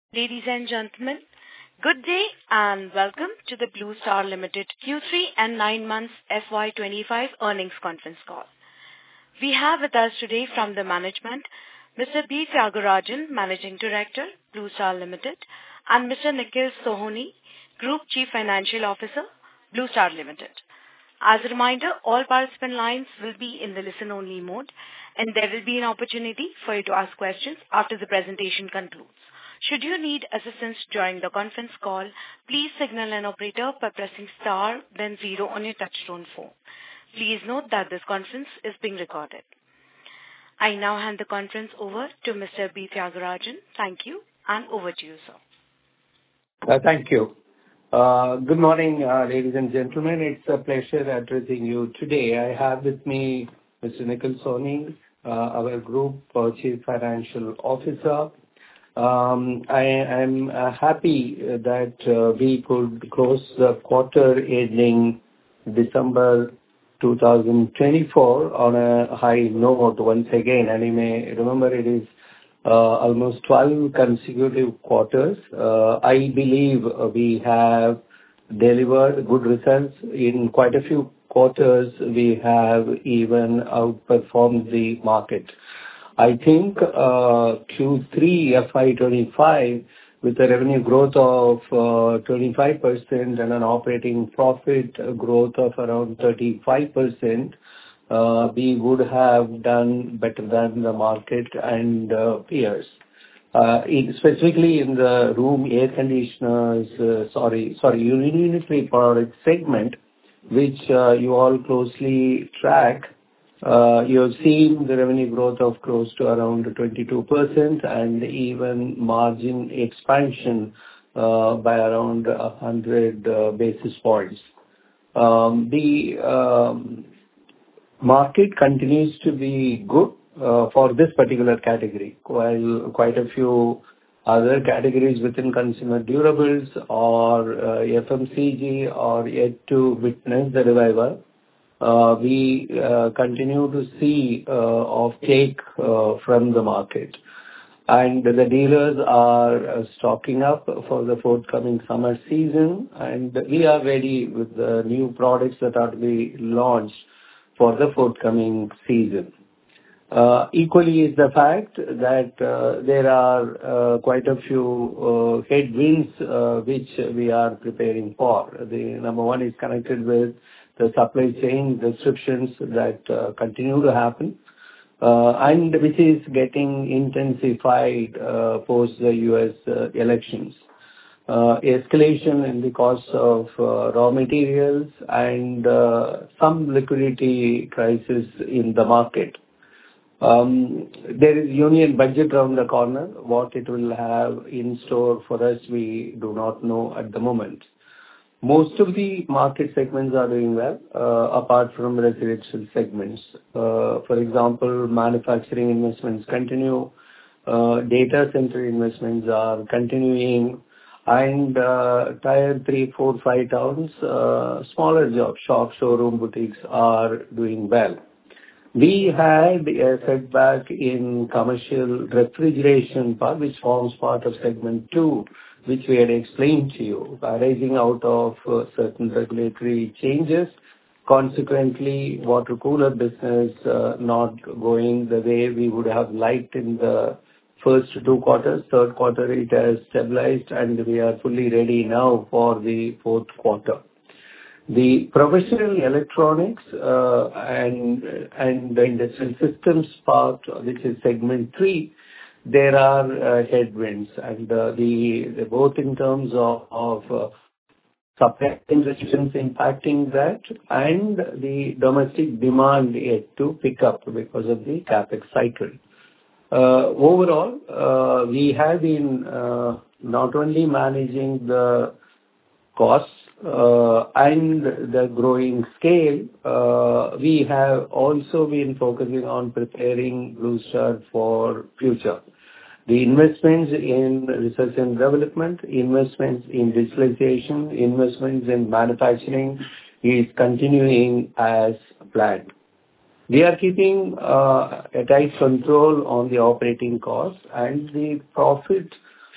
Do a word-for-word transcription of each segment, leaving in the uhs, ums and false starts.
Ladies and gentlemen, good day and welcome to the Blue Star Limited Q three and nine months F Y twenty-five earnings conference call. We have with us today from the management, Mister B. Thiagarajan, Managing Director, Blue Star Limited, and Mister Nikhil Sohoni, Group Chief Financial Officer, Blue Star Limited. As a reminder, all participant lines will be in the listen-only mode, and there will be an opportunity for you to ask questions after the presentation concludes. Should you need assistance during the conference call, please signal an operator by pressing star, then zero on your touchtone phone. Please note that this conference is being recorded. I now hand the conference over to Mister B. Thiagarajan. Thank you, and over to you, sir. Uh, thank you. Uh, good morning, uh, ladies and gentlemen. It's a pleasure addressing you today. I have with me Mister Nikhil Sohoni, uh, our Group uh, Chief Financial Officer. Um, I am uh, happy that uh, we could close the quarter ending December two thousand twenty-four on a high note once again. And you may remember it is uh, almost twelve consecutive quarters. Uh, I believe we have delivered good results in quite a few quarters. We have even outperformed the market. I think uh, Q three F Y twenty-five, with a revenue growth of uh, twenty-five percent and an operating profit growth of around thirty-five percent, uh, we would have done better than the market and uh, peers. Uh, in, specifically in the room air conditioners, uh, sorry, sorry, unitary product segment, which uh, you all closely track. Uh, you have seen the revenue growth of close to around twenty-two percent and even margin expansion uh, by around one hundred uh, basis points. Um, the um, market continues to be good uh, for this particular category, while quite a few other categories within consumer durables or uh, F M C G are yet to witness the revival. Uh, we uh, continue to see uh, offtake uh, from the market. And the dealers are uh, stocking up for the forthcoming summer season, and we are ready with the new products that are to be launched for the forthcoming season. Uh, equally is the fact that uh, there are uh, quite a few uh, headwinds uh, which we are preparing for. The number one is connected with the supply chain restrictions that uh, continue to happen, uh, and which is getting intensified uh, post the U S uh, elections. Uh, escalation in the cost of uh, raw materials and uh, some liquidity crisis in the market. Um, there is union budget around the corner. What it will have in store for us, we do not know at the moment. Most of the market segments are doing well, uh, apart from residential segments. Uh, for example, manufacturing investments continue, uh, data center investments are continuing, and uh, tier three, four, five towns, uh, smaller job shops, showroom boutiques are doing well. We had a setback in commercial refrigeration part, which forms part of segment two, which we had explained to you, arising out of uh, certain regulatory changes. Consequently, water cooler business uh, not going the way we would have liked in the first two quarters. Third quarter, it has stabilized, and we are fully ready now for the fourth quarter. The professional electronics uh, and and the industrial systems part, which is segment three, there are uh, headwinds, and uh, the, the both in terms of, of uh, supply chain restrictions impacting that, and the domestic demand yet to pick up because of the capex cycle. Uh, overall, uh, we have been uh, not only managing the costs uh, and the growing scale, uh, we have also been focusing on preparing Blue Star for future. The investments in research and development, investments in digitalization, investments in manufacturing is continuing as planned. We are keeping uh, a tight control on the operating costs, and the profit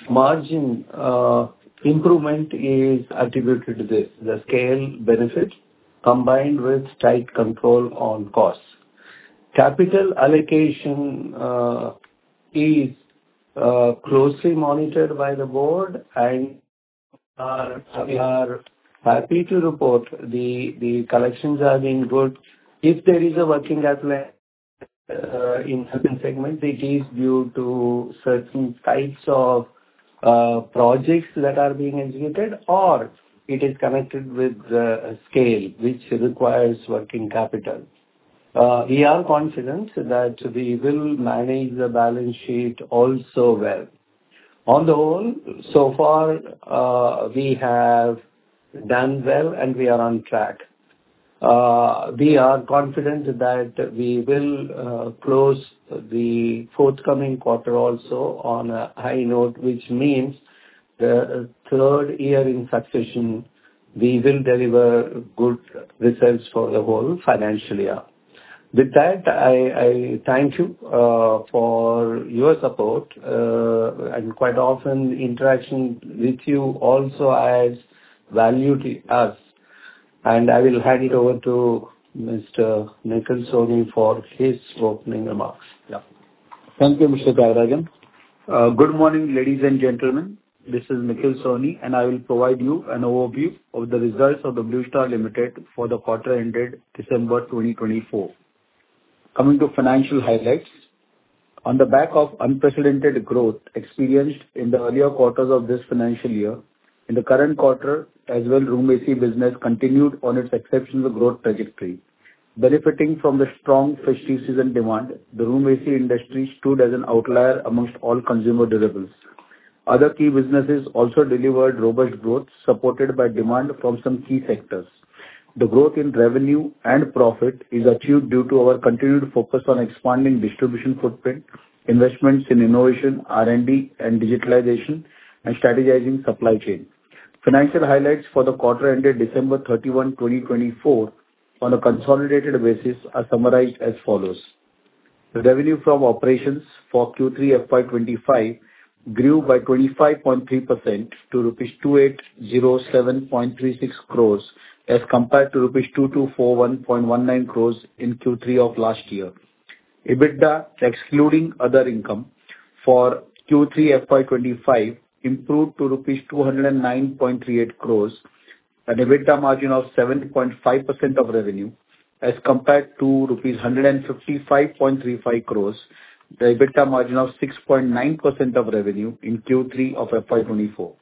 margin uh, improvement is attributed to this, the scale benefit combined with tight control on costs. Capital allocation uh, is uh, closely monitored by the board, and uh, we are happy to report the the collections are being good. If there is a working capital uh, in certain segments, it is due to certain types of uh, projects that are being executed, or it is connected with uh, scale, which requires working capital. Uh, We are confident that we will manage the balance sheet also well. On the whole, so far, uh, we have done well, and we are on track. Uh, We are confident that we will uh, close the forthcoming quarter also on a high note, which means the third year in succession, we will deliver good results for the whole financial year. With that, I I thank you uh, for your support, uh, and quite often interaction with you also adds value to us. And I will hand it over to Mister Nikhil Soni for his opening remarks. Yeah. Thank you, Mister Tyagarajan. Uh, Good morning, ladies and gentlemen. This is Nikhil Soni, and I will provide you an overview of the results of the Blue Star Limited for the quarter ended December twenty twenty-four. Coming to financial highlights. On the back of unprecedented growth experienced in the earlier quarters of this financial year, in the current quarter as well, room A C business continued on its exceptional growth trajectory. Benefiting from the strong festive season demand, the room A C industry stood as an outlier amongst all consumer durables. Other key businesses also delivered robust growth, supported by demand from some key sectors. The growth in revenue and profit is achieved due to our continued focus on expanding distribution footprint, investments in innovation, R and D, and digitalization, and strategizing supply chain. Financial highlights for the quarter ended December thirty-first, twenty twenty-four on a consolidated basis are summarized as follows. The revenue from operations for Q three F Y twenty-five grew by twenty-five point three percent to rupees two thousand eight hundred seven point three six crores as compared to rupees two thousand two hundred forty-one point one nine crores in Q three of last year. EBITDA, excluding other income, for Q three F Y twenty-five improved to rupees two hundred nine point three eight crores, an EBITDA margin of seven point five percent of revenue, as compared to rupees one hundred fifty-five point three five crores, the EBITDA margin of six point nine percent of revenue in Q three of F Y twenty-four.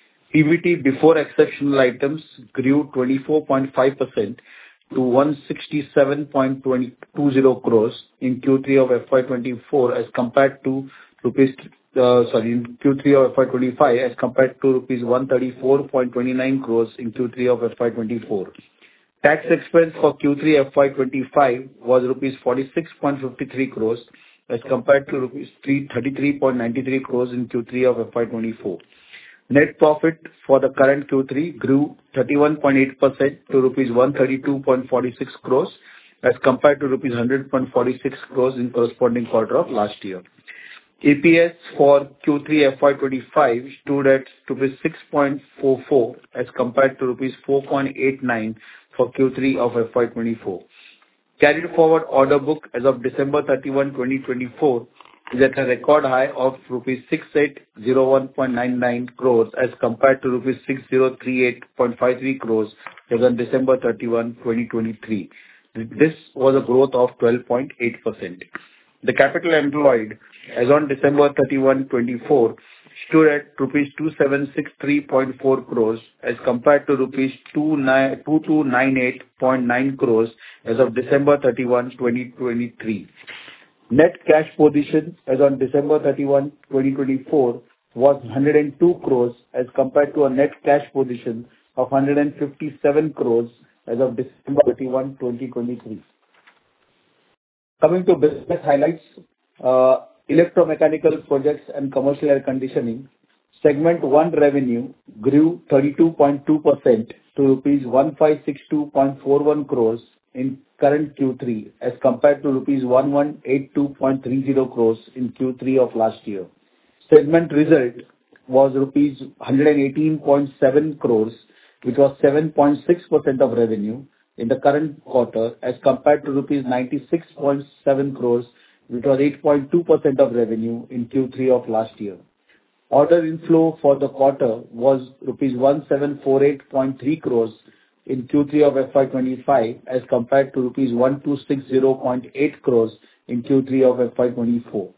P B T before exceptional items grew twenty-four point five percent to one hundred sixty-seven point two zero crores in Q three of F Y twenty-four as compared to rupees uh, sorry in Q three of F Y twenty-five as compared to rupees one hundred thirty-four point two nine crores in Q three of F Y twenty-four. Tax expense for Q three F Y twenty-five was rupees forty-six point five three crores as compared to rupees thirty-three point nine three crores in Q three of F Y twenty-four. Net profit for the current Q three grew thirty-one point eight percent to rupees one hundred thirty-two point four six crores as compared to rupees one hundred point four six crores in corresponding quarter of last year. E P S for Q three F Y twenty-five stood at rupees six point four four as compared to rupees four point eight nine for Q three of F Y twenty-four. Carried forward order book as of December thirty-first, twenty twenty-four is at a record high of rupees six thousand eight hundred one point nine nine crores as compared to rupees six thousand thirty-eight point five three crores as on December thirty-first, twenty twenty-three. This was a growth of twelve point eight percent. The capital employed as on December thirty-first, twenty-four stood at rupees two thousand seven hundred sixty-three point four crores as compared to rupees two thousand two hundred ninety-eight point nine crores as of December thirty-first, twenty twenty-three. Net cash position as on December thirty-first, twenty twenty-four was one hundred two crores as compared to a net cash position of one hundred fifty-seven crores as of December thirty-first, twenty twenty-three. Coming to business highlights, uh, electromechanical projects and commercial air conditioning, segment one revenue grew thirty-two point two percent to rupees one thousand five hundred sixty-two point four one crores in current Q three as compared to rupees one thousand one hundred eighty-two point three zero crores in Q three of last year. Segment result was rupees one hundred eighteen point seven crores, which was seven point six percent of revenue in the current quarter, as compared to rupees ninety-six point seven crores, which was eight point two percent of revenue in Q three of last year. Order inflow for the quarter was rupees one thousand seven hundred forty-eight point three crores in Q three of F Y twenty-five, as compared to rupees one thousand two hundred sixty point eight crores in Q three of F Y twenty-four.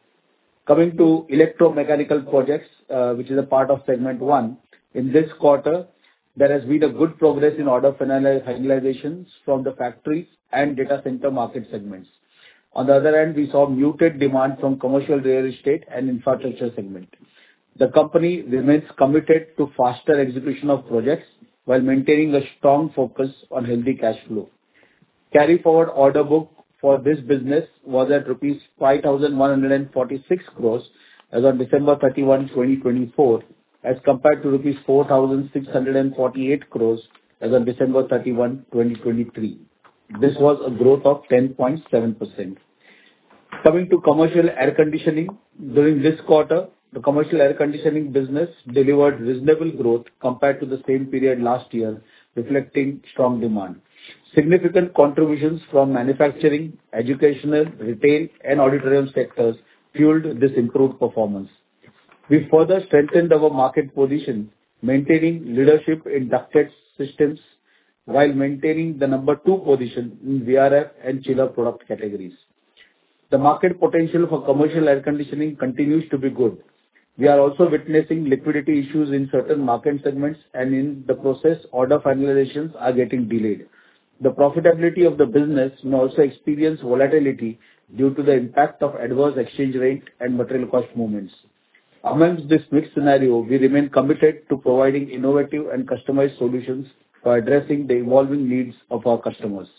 Coming to electromechanical projects, uh, which is a part of segment one, in this quarter, there has been a good progress in order finalizations from the factories and data center market segments. On the other hand, we saw muted demand from commercial real estate and infrastructure segment. The company remains committed to faster execution of projects while maintaining a strong focus on healthy cash flow. Carry forward order book for this business was at rupees five thousand one hundred forty-six crores as on December thirty-first, twenty twenty-four, as compared to rupees four thousand six hundred forty-eight crores as on December thirty-first, twenty twenty-three. This was a growth of ten point seven percent. Coming to commercial air conditioning, during this quarter, the commercial air conditioning business delivered reasonable growth compared to the same period last year, reflecting strong demand. Significant contributions from manufacturing, educational, retail, and auditorium sectors fueled this improved performance. We further strengthened our market position, maintaining leadership in ducted systems while maintaining the number two position in V R F and chiller product categories. The market potential for commercial air conditioning continues to be good. We are also witnessing liquidity issues in certain market segments, and in the process, order finalizations are getting delayed. The profitability of the business may also experience volatility due to the impact of adverse exchange rate and material cost movements. Amongst this mixed scenario, we remain committed to providing innovative and customized solutions for addressing the evolving needs of our customers.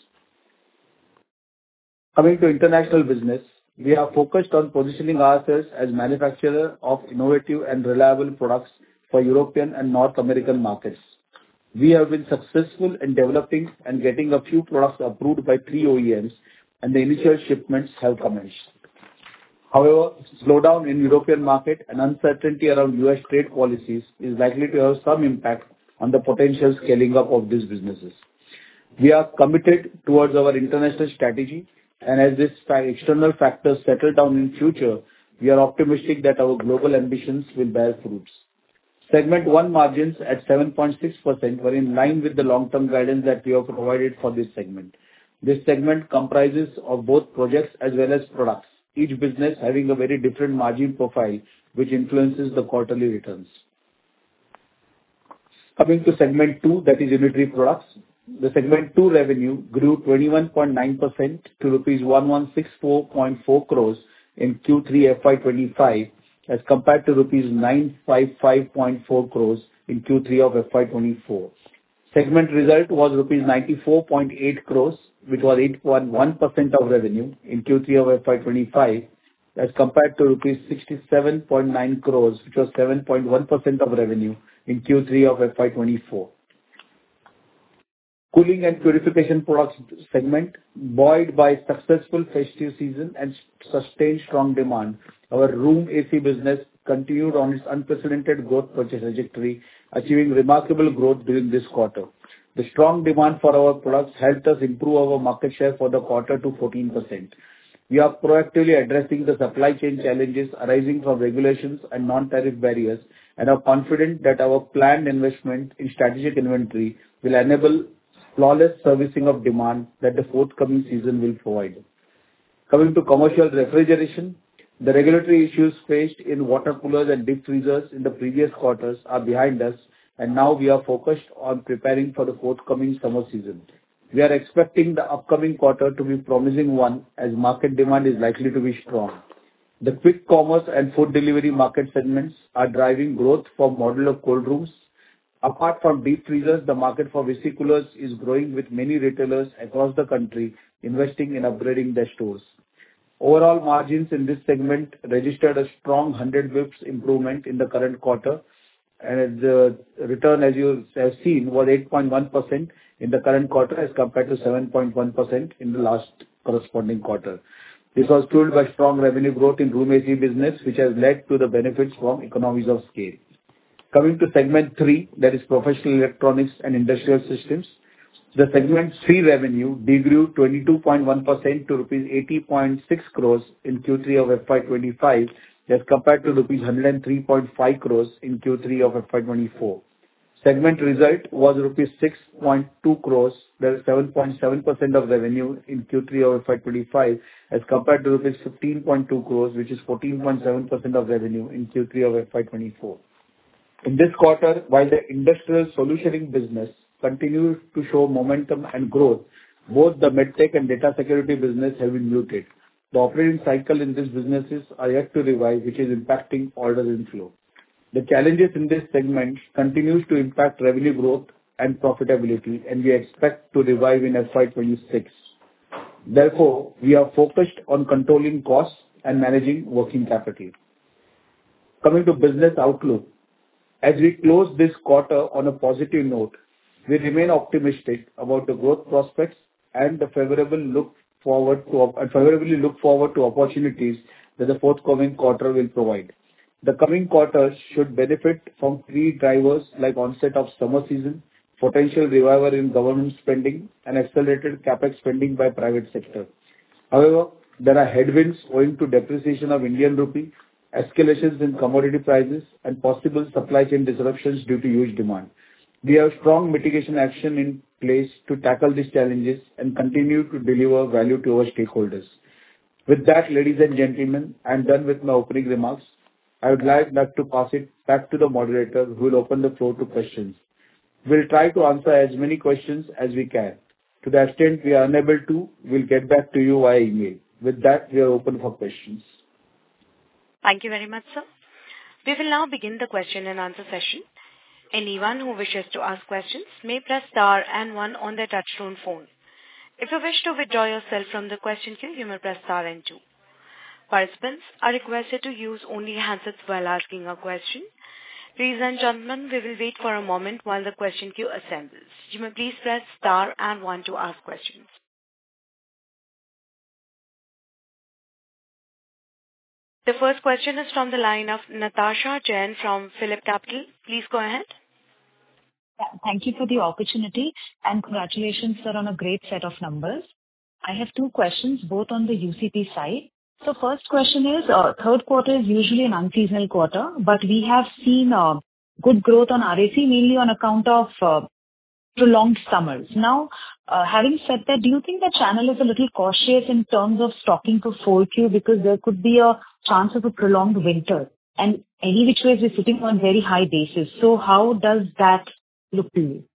Coming to international business, we are focused on positioning ourselves as manufacturer of innovative and reliable products for European and North American markets. We have been successful in developing and getting a few products approved by three O E Ms, and the initial shipments have commenced. However, slowdown in European market and uncertainty around U S trade policies is likely to have some impact on the potential scaling up of these businesses. We are committed towards our international strategy, and as these external factors settle down in future, we are optimistic that our global ambitions will bear fruits. Segment one margins at seven point six percent were in line with the long-term guidance that we have provided for this segment. This segment comprises of both projects as well as products, each business having a very different margin profile, which influences the quarterly returns. Coming to segment two, that is unitary products. The segment two revenue grew twenty-one point nine percent to rupees one thousand one hundred sixty-four point four crores in Q three F Y twenty-five, as compared to rupees nine hundred fifty-five point four crores in Q three of F Y twenty-four. Segment result was rupees ninety-four point eight crores, which was eight point one percent of revenue in Q three of F Y twenty-five, as compared to rupees sixty-seven point nine crores, which was seven point one percent of revenue in Q three of F Y twenty-four. Cooling and purification products segment, buoyed by successful festive season and sustained strong demand, our room A C business continued on its unprecedented growth trajectory, achieving remarkable growth during this quarter. The strong demand for our products helped us improve our market share for the quarter to fourteen percent. We are proactively addressing the supply chain challenges arising from regulations and non-tariff barriers, and are confident that our planned investment in strategic inventory will enable flawless servicing of demand that the forthcoming season will provide. Coming to commercial refrigeration, the regulatory issues faced in water coolers and deep freezers in the previous quarters are behind us, and now we are focused on preparing for the forthcoming summer season. We are expecting the upcoming quarter to be a promising one, as market demand is likely to be strong. The quick commerce and food delivery market segments are driving growth for modular cold rooms. Apart from deep freezers, the market for V C coolers is growing, with many retailers across the country investing in upgrading their stores. Overall margins in this segment registered a strong one hundred basis points improvement in the current quarter, and the return, as you have seen, was eight point one percent in the current quarter as compared to seven point one percent in the last corresponding quarter. This was fueled by strong revenue growth in room A C business, which has led to the benefits from economies of scale. Coming to segment three, that is professional electronics and industrial systems. The segment three revenue degrew twenty-two point one percent to rupees eighty point six crores in Q three of F Y twenty-five as compared to rupees one hundred three point five crores in Q three of F Y twenty-four. Segment result was rupees six point two crores, that is seven point seven percent of revenue in Q three of F Y twenty-five as compared to rupees fifteen point two crores, which is fourteen point seven percent of revenue in Q three of F Y twenty-four. In this quarter, while the industrial solutioning business continues to show momentum and growth, both the medtech and data security business have been muted. The operating cycle in these businesses are yet to revive, which is impacting order inflow. The challenges in this segment continues to impact revenue growth and profitability, and we expect to revive in F Y twenty-six. Therefore, we are focused on controlling costs and managing working capital. Coming to business outlook, as we close this quarter on a positive note, we remain optimistic about the growth prospects and the favorable look forward to and favorably look forward to opportunities that the forthcoming quarter will provide. The coming quarters should benefit from three drivers like onset of summer season, potential revival in government spending, and accelerated capex spending by private sector. However, there are headwinds owing to depreciation of Indian rupee, escalations in commodity prices, and possible supply chain disruptions due to huge demand. We have strong mitigation action in place to tackle these challenges and continue to deliver value to our stakeholders. With that, ladies and gentlemen, I am done with my opening remarks. I would like to pass it back to the moderator who will open the floor to questions. We'll try to answer as many questions as we can. To the extent we are unable to, we'll get back to you via email. With that, we are open for questions. Thank you very much, sir. We will now begin the question and answer session. Anyone who wishes to ask questions may press star and one on their touchtone phone. If you wish to withdraw yourself from the question queue, you may press star and two. Participants are requested to use only handsets while asking a question. Ladies and gentlemen, we will wait for a moment while the question queue assembles. You may please press star and one to ask questions. The first question is from the line of Natasha Jain from PhillipCapital. Please go ahead. Yeah, thank you for the opportunity and congratulations, sir, on a great set of numbers. I have two questions, both on the U C P side. So first question is, uh, third quarter is usually an unseasonal quarter, but we have seen uh, good growth on R A C, mainly on account of uh, prolonged summers. Now, uh, having said that, do you think the channel is a little cautious in terms of stocking for four Q because there could be a chance of a prolonged winter? And any which ways we're sitting on very high basis. So how does that look to you?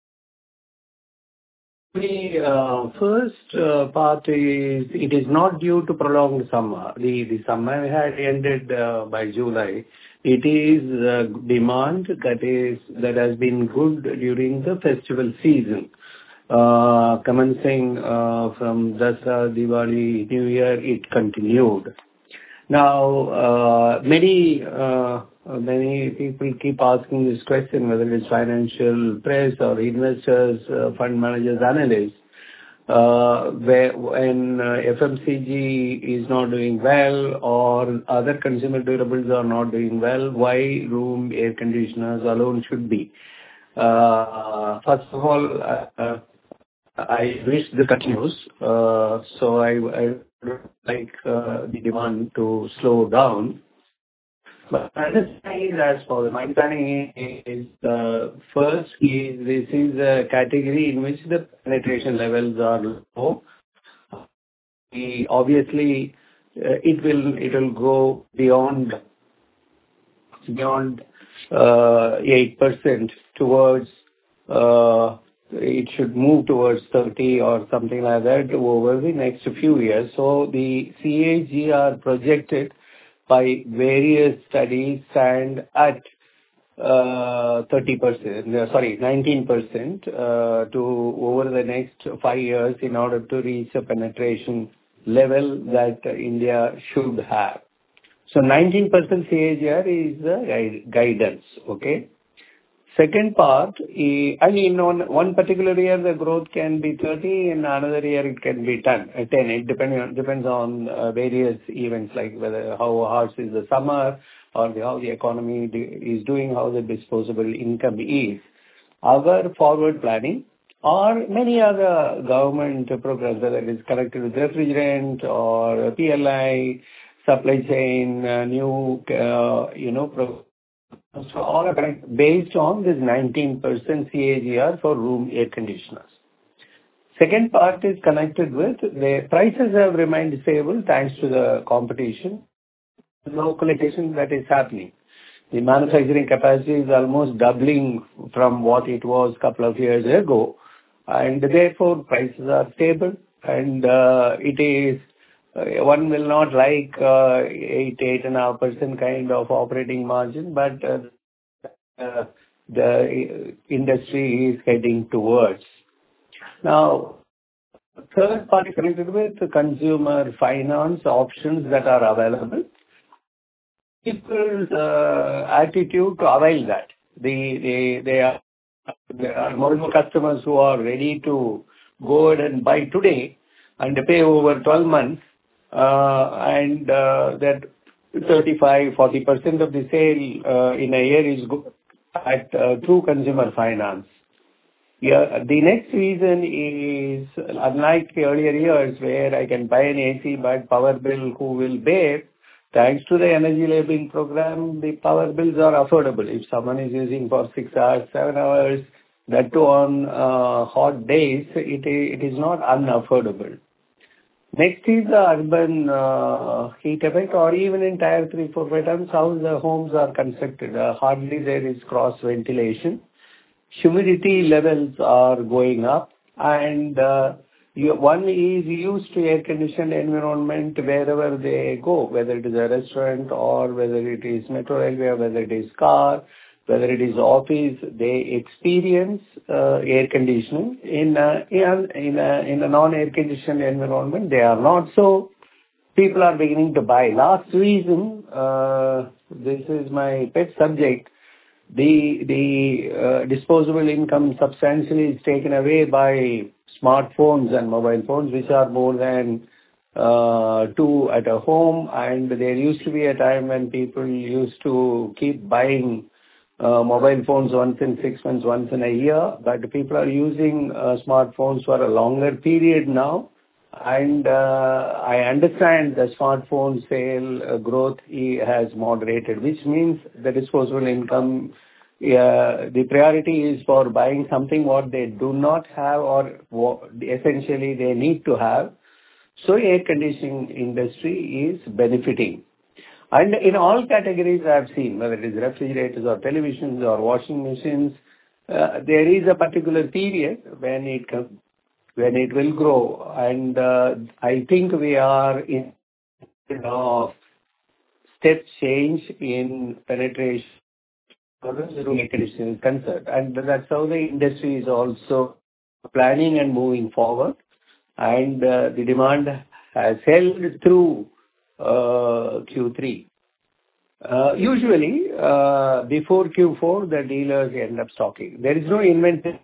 The uh, first uh, part is it is not due to prolonged summer. The, the summer had ended uh, by July. It is uh, demand that is that has been good during the festival season. Uh, commencing uh, from Dasara, Diwali, New Year, it continued. Now, uh, many uh, many people keep asking this question, whether it's financial press or investors, uh, fund managers, analysts, uh, where when uh, F M C G is not doing well or other consumer durables are not doing well, why room air conditioners alone should be? Uh, first of all, uh, I wish this continues, uh, so I, I would like uh, the demand to slow down. But understanding as for the my planning is uh, first is this is a category in which the penetration levels are low. We obviously uh, it will it will go beyond beyond uh, eight percent towards. Uh, It should move towards thirty or something like that over the next few years. So the C A G R projected by various studies stand at uh, thirty percent, sorry, nineteen percent uh, to over the next five years in order to reach a penetration level that India should have. So nineteen percent C A G R is the guidance, okay? Second part, eh, I mean, on one particular year, the growth can be thirty, in another year it can be ten. uh, ten. It depending on, depends on uh, various events, like whether how harsh is the summer or the, how the economy do, is doing, how the disposable income is. Our forward planning or many other government programs, whether it is connected with refrigerant or P L I, supply chain, uh, new, uh, you know, pro- so all are connect- based on this nineteen percent C A G R for room air conditioners. Second part is connected with the prices have remained stable thanks to the competition, localization that is happening. The manufacturing capacity is almost doubling from what it was a couple of years ago, and therefore prices are stable, and uh, it is uh, one will not like uh, eight, eight and a half percent kind of operating margin, but uh, uh, the industry is heading towards. Now, third part is connected with the consumer finance options that are available. People's uh, attitude to avail that. They, they, they are, there are more and more customers who are ready to go ahead and buy today and pay over twelve months, uh, and uh, that thirty-five, forty percent of the sale uh, in a year is go- at uh, through consumer finance. Yeah, the next reason is, unlike the earlier years where I can buy an A C but power bill who will bear, thanks to the energy labeling program, the power bills are affordable. If someone is using for six hours, seven hours, that too on uh, hot days, it, it is not unaffordable. Next is the urban uh, heat effect, or even in tier three, four, five times how the homes are constructed. Uh, hardly there is cross ventilation. Humidity levels are going up, and uh, you, one is used to air-conditioned environment wherever they go, whether it is a restaurant or whether it is metro railway, or whether it is car, whether it is office. They experience uh, air conditioning in a, in in a, in a non-air-conditioned environment. They are not so. People are beginning to buy. Last reason, uh, this is my pet subject. The the uh, disposable income substantially is taken away by smartphones and mobile phones, which are more than uh, two at a home. And there used to be a time when people used to keep buying uh, mobile phones once in six months, once in a year. But people are using uh, smartphones for a longer period now. And uh, I understand the smartphone sale uh, growth i- has moderated, which means the disposable income, uh, the priority is for buying something what they do not have or what essentially they need to have. So air conditioning industry is benefiting. And in all categories I have seen, whether it is refrigerators or televisions or washing machines, uh, there is a particular period when it comes when it will grow. And uh, I think we are in of step change in penetration as far as room air conditioning is concerned. And that's how the industry is also planning and moving forward. And uh, the demand has held through uh, Q three. Uh, usually, uh, before Q four, the dealers end up stocking. There is no inventory.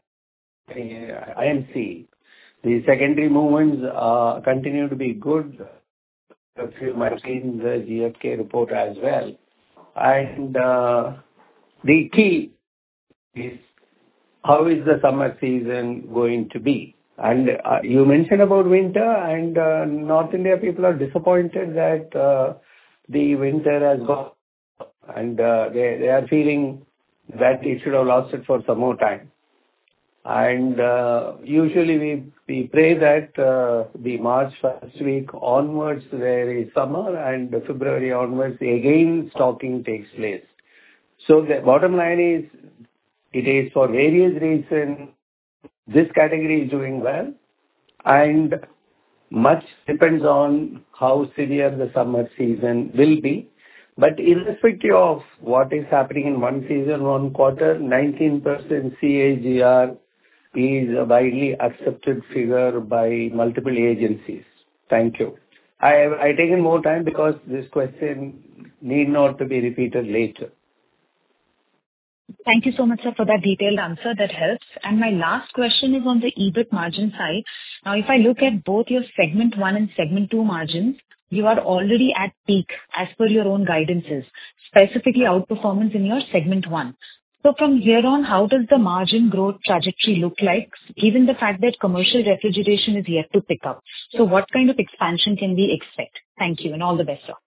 I M C. The secondary movements uh, continue to be good. If you might have seen the G F K report as well. And uh, the key is how is the summer season going to be? And uh, you mentioned about winter, and uh, North India people are disappointed that uh, the winter has gone, and uh, they, they are feeling that it should have lasted for some more time. And uh, usually we, we pray that uh, the March first week onwards there is summer, and February onwards again stocking takes place. So the bottom line is, it is for various reasons this category is doing well, and much depends on how severe the summer season will be. But irrespective of what is happening in one season, one quarter, nineteen percent C A G R is a widely accepted figure by multiple agencies. Thank you. I have I taken more time because this question need not to be repeated later. Thank you so much, sir, for that detailed answer. That helps. And my last question is on the EBIT margin side. Now, if I look at both your segment one and segment two margins, you are already at peak as per your own guidances, specifically outperformance in your segment one. So from here on, how does the margin growth trajectory look like, given the fact that commercial refrigeration is yet to pick up? So what kind of expansion can we expect? Thank you, and all the best, sir.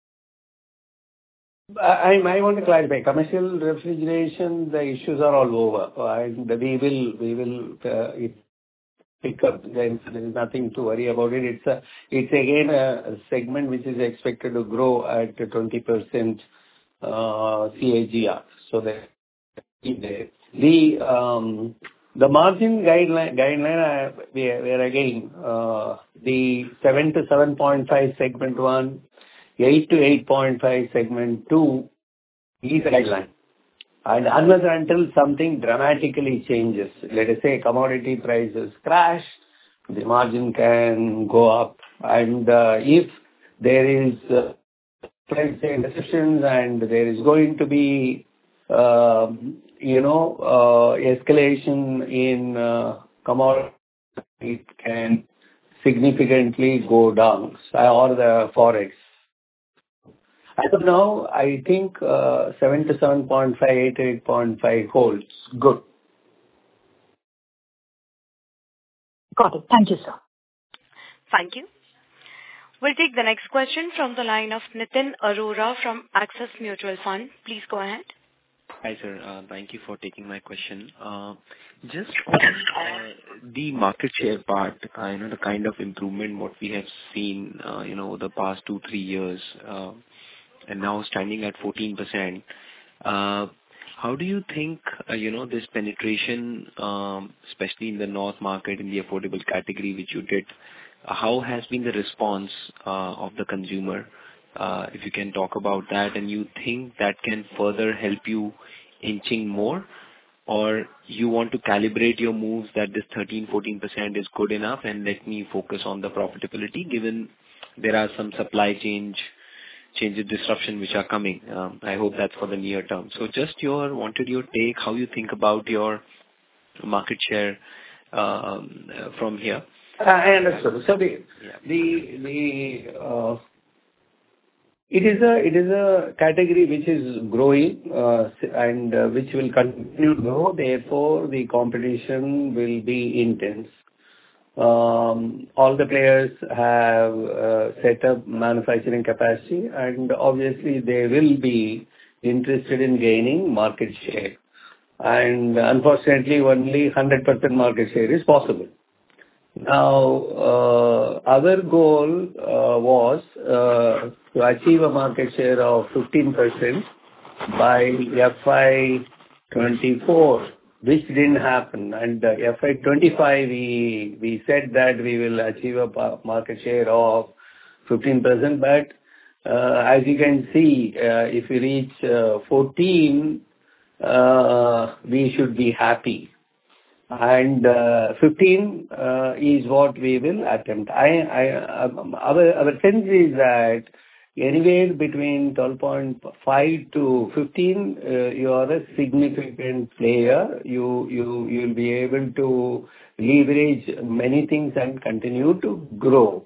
I I want to clarify. Commercial refrigeration, the issues are all over. And we will we will uh, it pick up. There is nothing to worry about it. It's a it's again a segment which is expected to grow at twenty percent uh, C A G R. So that the um, the margin guideline guideline uh, we are, we are again uh, the seven to seven point five segment one, eight to eight point five segment two is a guideline. And unless until something dramatically changes, let us say commodity prices crash, the margin can go up. And uh, if there is uh, let's say recessions and there is going to be uh, you know uh, escalation in uh, commodity, it can significantly go down, or the forex. As of now, I think uh, seven to seven point five, eight to eight point five holds good. Got it. Thank you, sir. Thank you. We'll take the next question from the line of Nitin Arora from Axis Mutual Fund. Please go ahead. Hi, sir. Uh, Thank you for taking my question. Uh, Just on uh, the market share part, uh, you know, the kind of improvement what we have seen, uh, you know, the past two, three years, uh, and now standing at fourteen percent. Uh, How do you think, uh, you know, this penetration, um, especially in the north market, in the affordable category which you did, uh, how has been the response uh, of the consumer? Uh, If you can talk about that, and you think that can further help you inching more, or you want to calibrate your moves that this thirteen fourteen percent is good enough and let me focus on the profitability, given there are some supply change changes, disruption which are coming. Um, I hope that's for the near term. So just your wanted your take, how you think about your market share um, uh, from here. I understood. So the Yeah. the the uh, it is a it is a category which is growing uh, and uh, which will continue to grow. Therefore, the competition will be intense. Um, all the players have uh, set up manufacturing capacity, and obviously they will be interested in gaining market share. And unfortunately, only one hundred percent market share is possible. Now, uh, our goal uh, was uh, to achieve a market share of fifteen percent by F Y twenty-four, which didn't happen. And uh, F Y twenty-five, we we said that we will achieve a market share of fifteen percent. But uh, as you can see, uh, if we reach uh, fourteen, uh, we should be happy. And uh, fifteen uh, is what we will attempt. I, I, um, our, our sense is that anywhere between twelve point five to fifteen, uh, you are a significant player. You, you, you'll be able to leverage many things and continue to grow.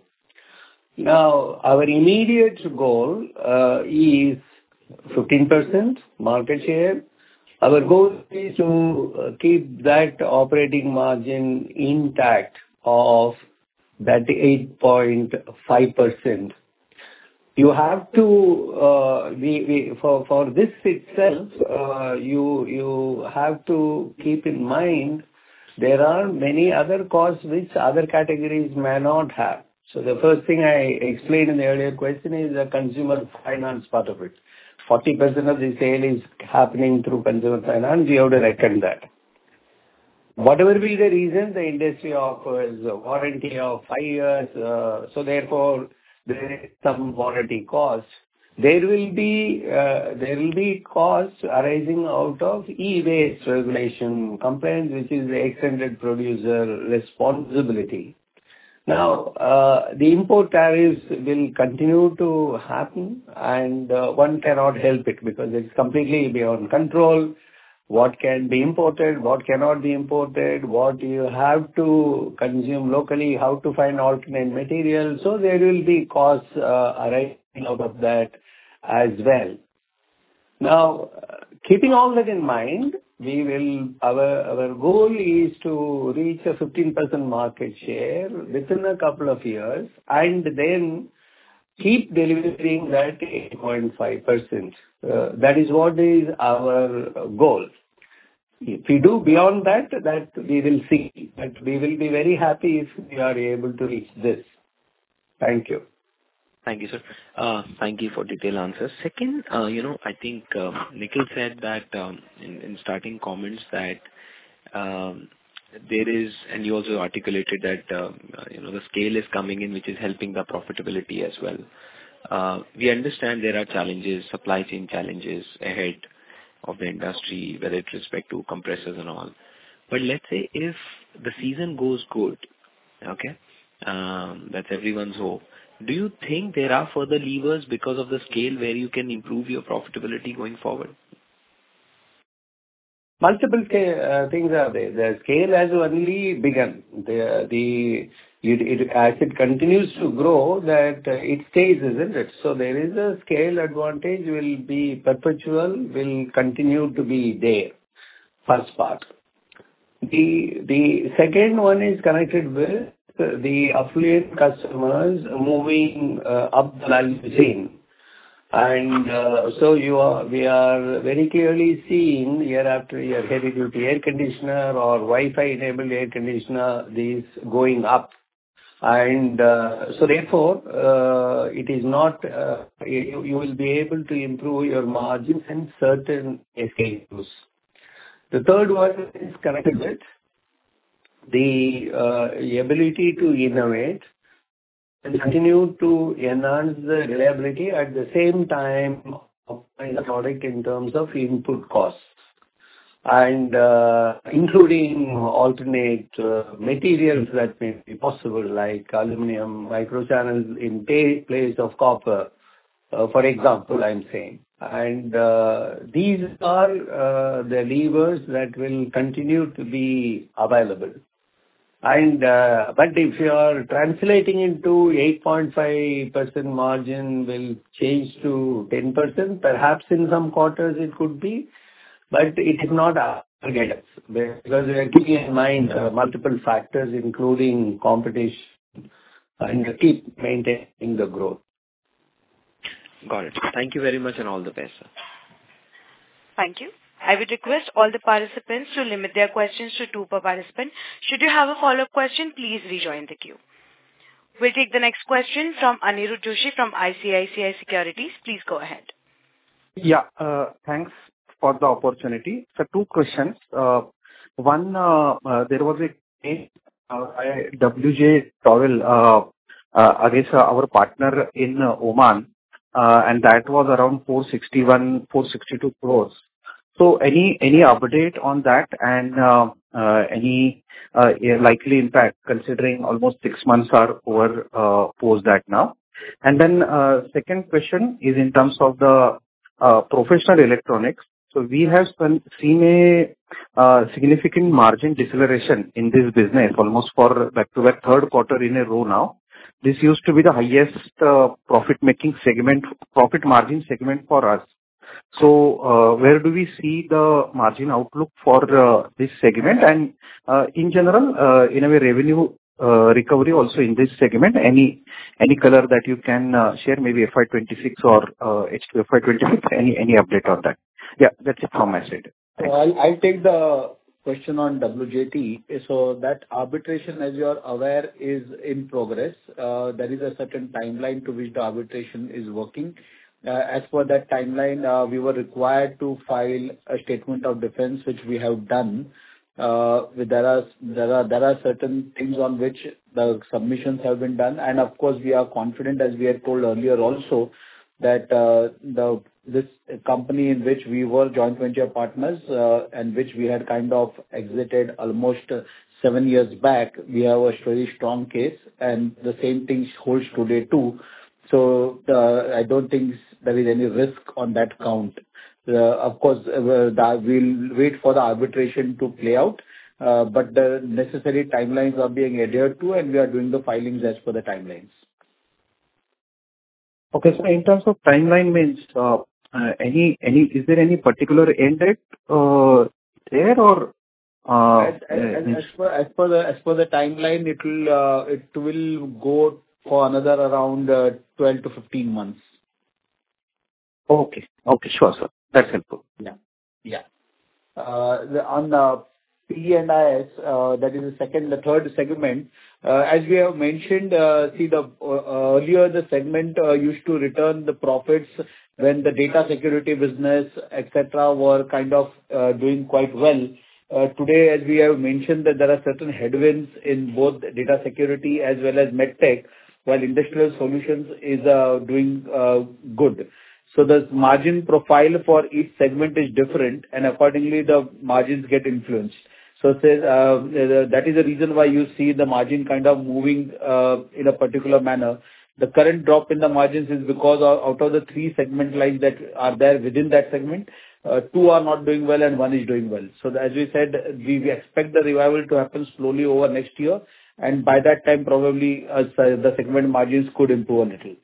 Now, our immediate goal uh, is fifteen percent market share. Our goal is to uh, keep that operating margin intact of that eight point five percent. You have to, uh, we, we, for, for this itself, uh, you, you have to keep in mind there are many other costs which other categories may not have. So the first thing I explained in the earlier question is the consumer finance part of it. forty percent of the sale is happening through consumer finance. You have to reckon that. Whatever be the reason, the industry offers a warranty of five years. Uh, so therefore, there is some warranty cost. There will be uh, there will be costs arising out of e-waste regulation compliance, which is the extended producer responsibility. Now, uh, the import tariffs will continue to happen, and uh, one cannot help it because it's completely beyond control. what can be imported, what cannot be imported, what you have to consume locally, how to find alternate materials. So there will be costs uh, arising out of that as well. Now, uh, keeping all that in mind, we will our our goal is to reach a fifteen percent market share within a couple of years, and then keep delivering that eight point five percent. Uh, that is what is our goal. If we do beyond that, that we will see. But we will be very happy if we are able to reach this. Thank you. Thank you, sir. Uh, Thank you for detailed answers. Second, uh, you know, I think um, Nikhil said that um, in in starting comments that um, there is, and you also articulated that, um, uh, you know, the scale is coming in, which is helping the profitability as well. Uh, We understand there are challenges, supply chain challenges ahead of the industry, whether it's respect to compressors and all. But let's say if the season goes good, okay, um, that's everyone's hope. Do you think there are further levers because of the scale where you can improve your profitability going forward? Multiple ca- uh, things are there. The scale has only begun. The the it, it, as it continues to grow, that uh, it stays, isn't it? So there is a scale advantage will be perpetual, will continue to be there. First part. The the second one is connected with the affluent customers moving uh, up the value chain. And uh, so you are, we are very clearly seeing year after year heavy-duty air conditioner or Wi-Fi enabled air conditioner, these going up. And uh, so therefore, uh, it is not, uh, you, you will be able to improve your margins in certain S K Us. The third one is connected with the uh, ability to innovate and continue to enhance the reliability at the same time optimize the product in terms of input costs, and uh, including alternate uh, materials that may be possible, like aluminum microchannels in pa- place of copper, uh, for example, I'm saying. And uh, these are uh, the levers that will continue to be available. And uh, but if you are translating into eight point five percent margin will change to ten percent, perhaps in some quarters it could be, but it is not our guidance, because we are keeping in mind uh, multiple factors, including competition, and keep maintaining the growth. Got it. Thank you very much, and all the best, sir. Thank you. I would request all the participants to limit their questions to two per participant. Should you have a follow-up question, please rejoin the queue. We'll take the next question from Anirudh Joshi from I C I C I Securities. Please go ahead. Yeah, uh, thanks for the opportunity. So two questions. Uh, one, uh, uh, there was a case uh, by W J Towel uh, uh, against uh, our partner in uh, Oman, uh, and that was around four sixty-one, four sixty-two crores. So any any update on that, and uh, uh, any uh, likely impact, considering almost six months are over uh, post that now? And then uh, second question is in terms of the uh, professional electronics. So we have seen a uh, significant margin deceleration in this business, almost for back-to-back third quarter in a row now. This used to be the highest uh, profit-making segment, profit margin segment for us. So, uh, where do we see the margin outlook for uh, this segment? And uh, in general, uh, in a way, revenue uh, recovery also in this segment? Any any color that you can uh, share, maybe F Y twenty-six or uh, H two F Y twenty-six? Any any update on that? Yeah, that's it from my side. So I'll I'll take the question on W J T. So that arbitration, as you are aware, is in progress. Uh, There is a certain timeline to which the arbitration is working. Uh, As per that timeline, uh, we were required to file a statement of defense, which we have done. Uh, There are there are there are certain things on which the submissions have been done, and of course, we are confident, as we had told earlier also, that uh, the this company in which we were joint venture partners, uh, and which we had kind of exited almost uh, seven years back, we have a very strong case, and the same thing holds today too. So uh, I don't think there is any risk on that count. Of course, we'll wait for the arbitration to play out, but the necessary timelines are being adhered to, and we are doing the filings as per the timelines. Okay. So in terms of timeline means, uh, uh, any, any, is there any particular end date uh, there or? Uh, as, as, as, per, as per the as per the timeline, it will uh, it will go for another around uh, twelve to fifteen months. Okay. Okay. Sure, sir. That's helpful. Yeah. Yeah. Uh, the, on uh, P and I S, uh, that is the second, the third segment. Uh, as we have mentioned, uh, see the uh, earlier the segment uh, used to return the profits when the data security business, et cetera, were kind of uh, doing quite well. Uh, today, as we have mentioned, that there are certain headwinds in both data security as well as medtech, while industrial solutions is uh, doing uh, good. So the margin profile for each segment is different, and accordingly, the margins get influenced. So says, uh, that is the reason why you see the margin kind of moving uh, in a particular manner. The current drop in the margins is because of, out of the three segment lines that are there within that segment, uh, two are not doing well and one is doing well. So as we said, we, we expect the revival to happen slowly over next year, and by that time, probably uh, the segment margins could improve a little.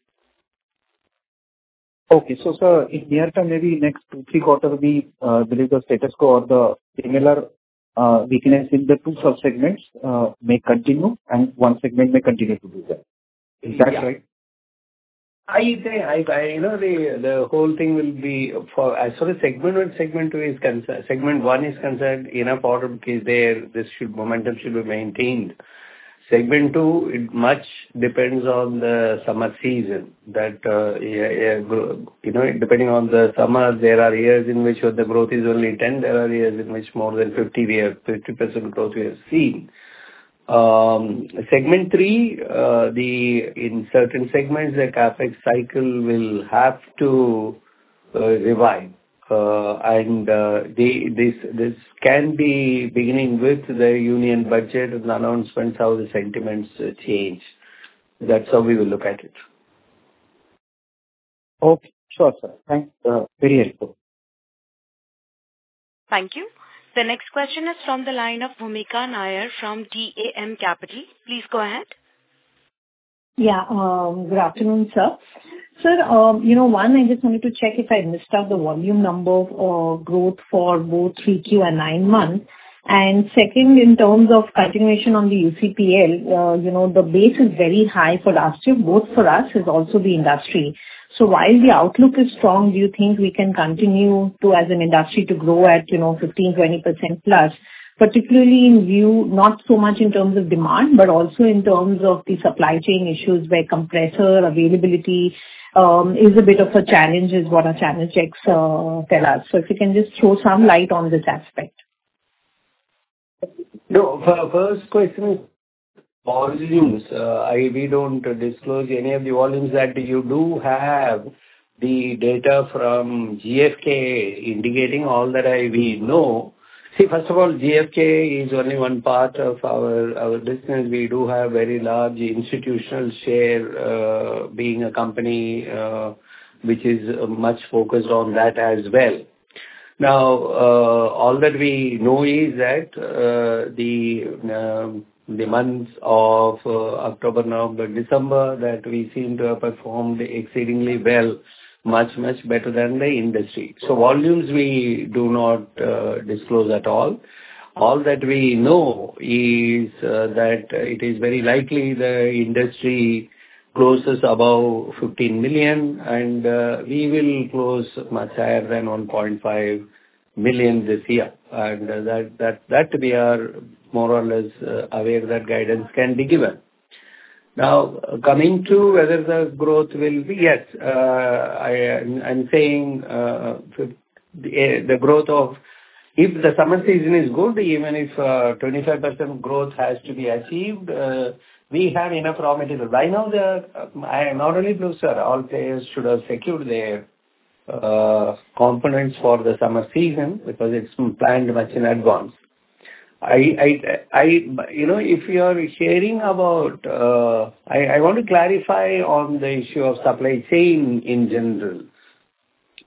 Okay. So, sir, in near term, maybe next two, three quarters, we uh, believe the status quo or the similar uh, weakness in the two sub-segments uh, may continue, and one segment may continue to do that. Is that Yeah. right? I think, I, I, you know, the the whole thing will be for as far as segment one, segment two is concerned. Segment one is concerned, enough order book is there. This should momentum should be maintained. Segment two, it much depends on the summer season. That uh, yeah, yeah, gro- you know, depending on the summer, there are years in which the growth is only ten. There are years in which more than fifty. We have fifty percent growth we have seen. Um, segment three, uh, the in certain segments, the capex cycle will have to uh, revive, uh, and uh, the, this this can be beginning with the union budget and the announcements how the sentiments uh, change. That's how we will look at it. Okay. Sure, sir. Thanks. Uh, very helpful. Thank you. The next question is from the line of Bhumika Nair from D A M Capital. Please go ahead. Yeah. um, Good afternoon, sir. Sir, um, you know, one, I just wanted to check if I missed out the volume number uh, growth for both three Q and nine months. And second, in terms of continuation on the U C P L, uh, you know, the base is very high for last year, both for us as also the industry. So while the outlook is strong, do you think we can continue to, as an industry, to grow at, you know, fifteen, twenty percent plus, particularly in view, not so much in terms of demand, but also in terms of the supply chain issues where compressor availability um, is a bit of a challenge, is what our channel checks uh, tell us. So if you can just throw some light on this aspect. No, for first question is volumes. Uh, I we don't disclose any of the volumes that you do have the data from G F K indicating all that I we know. See, first of all, G F K is only one part of our our business. We do have very large institutional share, uh, being a company uh, which is uh, much focused on that as well. Now, uh, all that we know is that uh, the um, the months of uh, October, November, December, that we seem to have performed exceedingly well, much, much better than the industry. So volumes we do not uh, disclose at all. All that we know is uh, that it is very likely the industry closes above fifteen million, and uh, we will close much higher than one point five million this year. And uh, that that that we are more or less uh, aware that guidance can be given. Now, uh, coming to whether the growth will be, yes, uh, I, I'm saying uh, the, the growth of, if the summer season is good, even if uh, twenty-five percent growth has to be achieved, uh, we have enough raw material. By now, the, uh, I, not only Blue Star, all players should have secured their uh, components for the summer season because it's planned much in advance. I, I, I, you know, if you are sharing about, uh, I, I want to clarify on the issue of supply chain in general.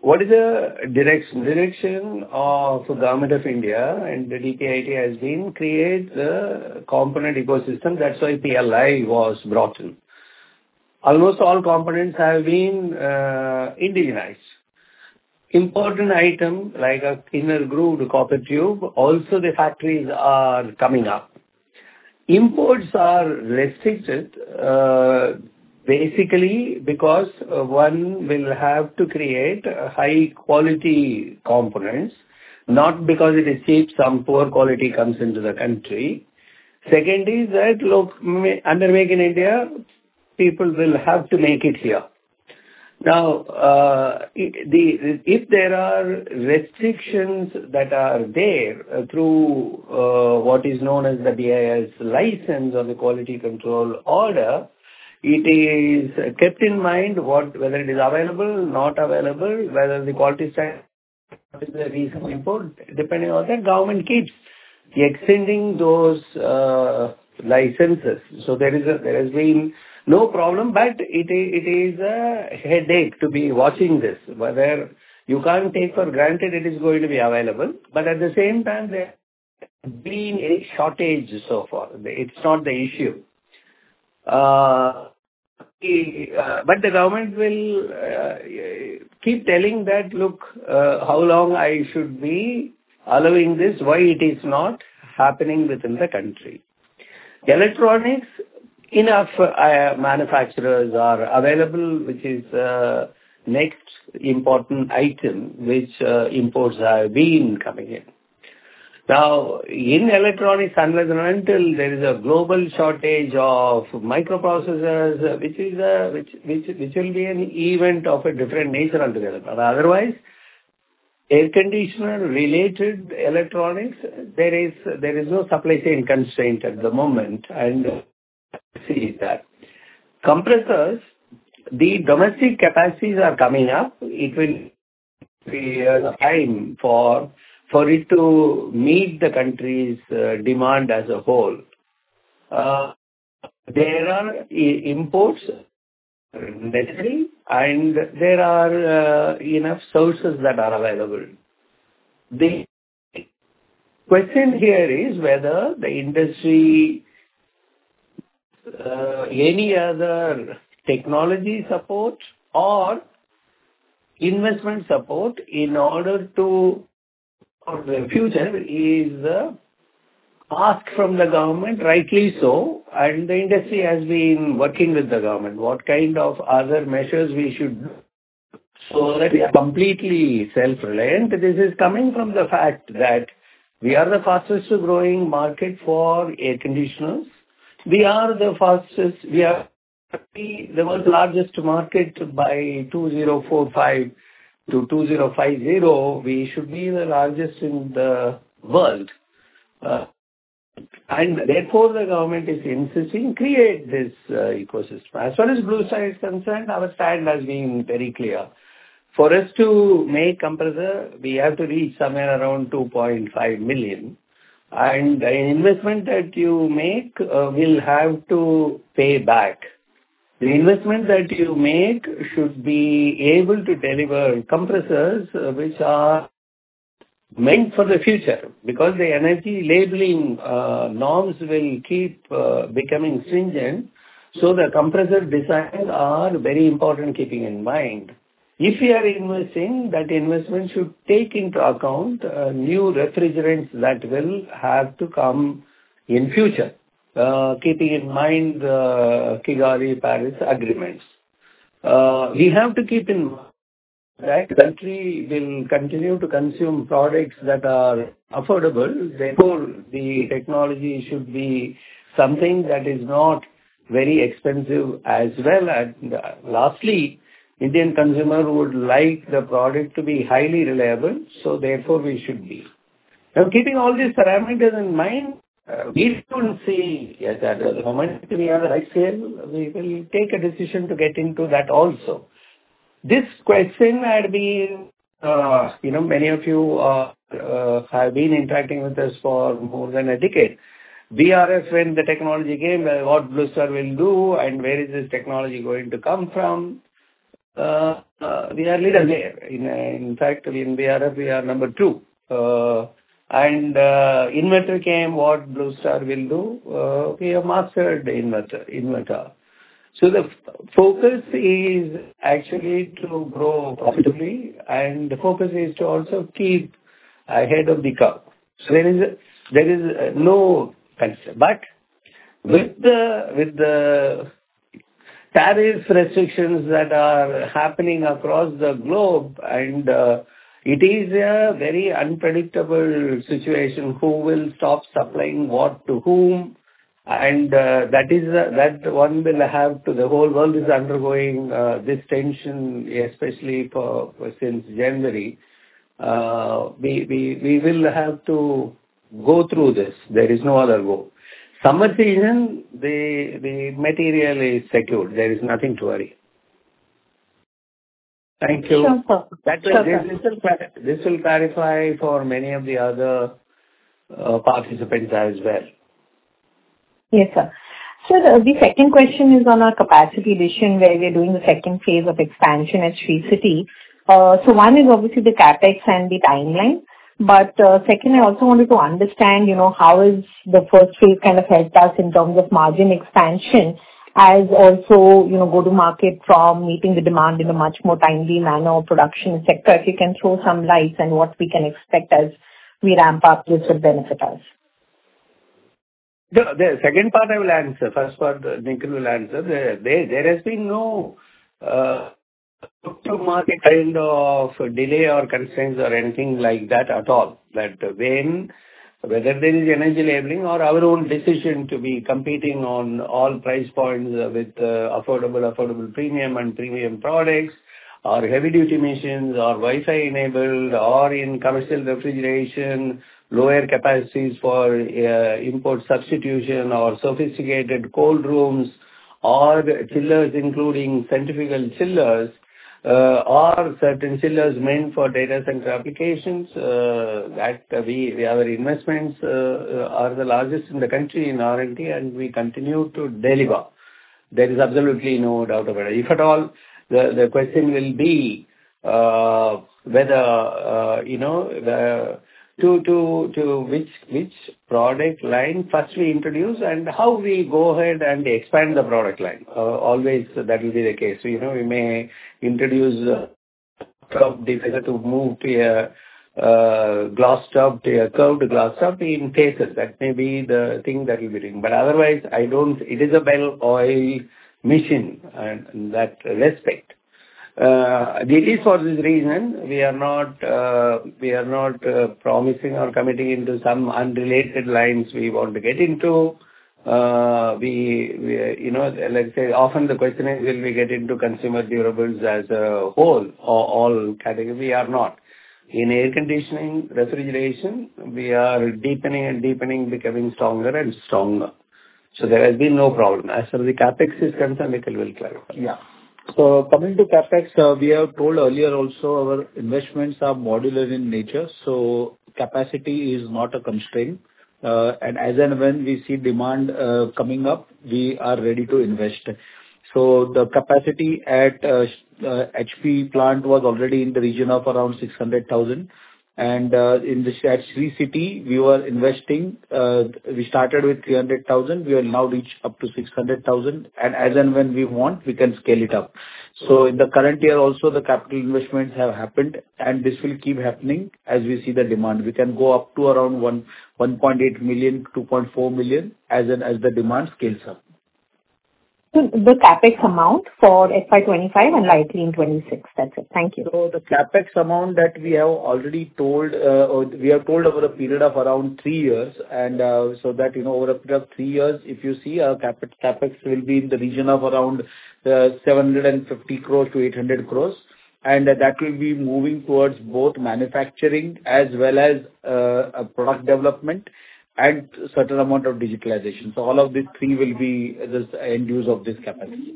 what is the direction? Direction of Government of India and the D P I T has been create the component ecosystem. That's why P L I was brought in. Almost all components have been uh, indigenized. Important item like a inner grooved copper tube, also the factories are coming up. Imports are restricted uh, basically because uh, one will have to create high quality components, not because it is cheap, some poor quality comes into the country. Second is that, look, under Make in India, people will have to make it here. Now, uh, the, if there are restrictions that are there uh, through uh, what is known as the B I S license or the quality control order, it is kept in mind what whether it is available, not available, whether the quality standard is a reasonable import. Depending on that, government keeps extending those uh, licenses. So there is a, there has been no problem, but it it is a headache to be watching this. Whether you can't take for granted it is going to be available, but at the same time there has been a shortage so far. It's not the issue. Uh, uh, but the government will uh, keep telling that, look, uh, how long I should be allowing this, why it is not happening within the country. Electronics, enough uh, manufacturers are available, which is uh, next important item which uh, imports have been coming in. Now, in electronics, unless and until there is a global shortage of microprocessors, which is a, which which which will be an event of a different nature altogether. But otherwise, air conditioner related electronics, there is there is no supply chain constraint at the moment, and see that compressors, the domestic capacities are coming up. It will be a time for for it to meet the country's uh, demand as a whole. Uh, there are I- imports necessary, and there are uh, enough sources that are available. The question here is whether the industry, uh, any other technology support or investment support in order to for the future is uh, asked from the government, rightly so, and the industry has been working with the government. What kind of other measures we should do so that we are completely self-reliant? This is coming from the fact that we are the fastest growing market for air conditioners. We are the fastest, we are the world's largest market by two thousand forty-five to two thousand fifty. We should be the largest in the world. Uh, and therefore, the government is insisting create this uh, ecosystem. As far as Blue Star is concerned, our stand has been very clear. For us to make compressor, we have to reach somewhere around two point five million. And the investment that you make uh, will have to pay back. The investment that you make should be able to deliver compressors uh, which are meant for the future, because the energy labeling uh, norms will keep uh, becoming stringent. So the compressor designs are very important, keeping in mind. If we are investing, that investment should take into account uh, new refrigerants that will have to come in future. Uh, keeping in mind the uh, Kigali Paris agreements. Uh, we have to keep in mind that the country will continue to consume products that are affordable. Therefore, the technology should be something that is not very expensive as well. And uh, lastly, Indian consumer would like the product to be highly reliable, so therefore we should be. Now, keeping all these parameters in mind, Uh, we don't see yes, at the moment we are the right scale. We will take a decision to get into that also. This question had been, uh, you know, many of you uh, uh, have been interacting with us for more than a decade. B R F, when the technology came, uh, what Blue Star will do and where is this technology going to come from? uh, uh, we are leader there. In, uh, in fact, in B R F, we are number two. Uh, and uh, inverter came, what Blue Star will do, uh, we have mastered the inverter. inverter. So the f- focus is actually to grow profitably, and the focus is to also keep ahead of the curve. So there is a, there is uh, no concern. But with the with the tariff restrictions that are happening across the globe, and uh, it is a very unpredictable situation. Who will stop supplying what to whom? And uh, that is uh, that one will have to. The whole world is undergoing uh, this tension, especially for, for since January. Uh, we we we will have to go through this. There is no other go. Summer season, the the material is secured. There is nothing to worry. Thank you. Sure, sir. That will, Sure, this, sir. this will clar- this will clarify for many of the other uh, participants as well. Yes, sir. So the the second question is on our capacity addition, where we are doing the second phase of expansion at Sri City. Uh, So one is obviously the CapEx and the timeline. But uh, second, I also wanted to understand, you know, how is the first phase kind of helped us in terms of margin expansion, as also, you know, go to market from meeting the demand in a much more timely manner, production, et cetera. If you can throw some light on what we can expect as we ramp up, this will benefit us. The the second part I will answer. First part, uh, Nikhil will answer. There there there has been no uh, to market kind of delay or constraints or anything like that at all. That when, whether there is energy labeling or our own decision to be competing on all price points uh, with uh, affordable, affordable premium and premium products, or heavy-duty machines, or Wi-Fi enabled, or in commercial refrigeration, lower capacities for uh, import substitution, or sophisticated cold rooms, or chillers including centrifugal chillers, uh, or certain chillers meant for data center applications, uh, that uh, we, we our investments uh, are the largest in the country in R and D, and we continue to deliver. There is absolutely no doubt about it. If at all, the, the question will be uh, whether, uh, you know, the, to, to, to which, which product line first we introduce and how we go ahead and expand the product line. Uh, always that will be the case. So, you know, we may introduce uh, top diffuser to move to a uh, glass top to a curved glass top in phases. That may be the thing that will be doing. But otherwise, I don't, it is a well-oiled machine and in that respect. Uh, it is for this reason we are not uh, we are not uh, promising or committing into some unrelated lines we want to get into. Uh, we, we, you know, let's say often the question is, will we get into consumer durables as a whole or all category? We are not. In air conditioning, refrigeration, we are deepening and deepening, becoming stronger and stronger. So there has been no problem. As far as the CapEx is concerned, Nikhil will clarify. Yeah. So coming to CapEx, uh, we have told earlier also our investments are modular in nature, so capacity is not a constraint. Uh, and as and when we see demand uh, coming up, we are ready to invest. So the capacity at uh, uh, H P plant was already in the region of around six hundred thousand. And uh, in the at Sri City, we were investing. Uh, we started with three hundred thousand. We will now reach up to six hundred thousand. And as and when we want, we can scale it up. So in the current year also, the capital investments have happened, and this will keep happening as we see the demand. We can go up to around one, 1.8 million, two point four million as an, as the demand scales up. So the CapEx amount for F Y twenty-five and likely in twenty-six. That's it. Thank you. So the CapEx amount that we have already told, uh, or we have told over a period of around three years, and uh, so that, you know, over a period of three years, if you see, our CapEx CapEx will be in the region of around uh, seven hundred fifty crores to eight hundred crores, and uh, that will be moving towards both manufacturing as well as uh, a product development and certain amount of digitalization. So all of these three will be the end use of this capacity.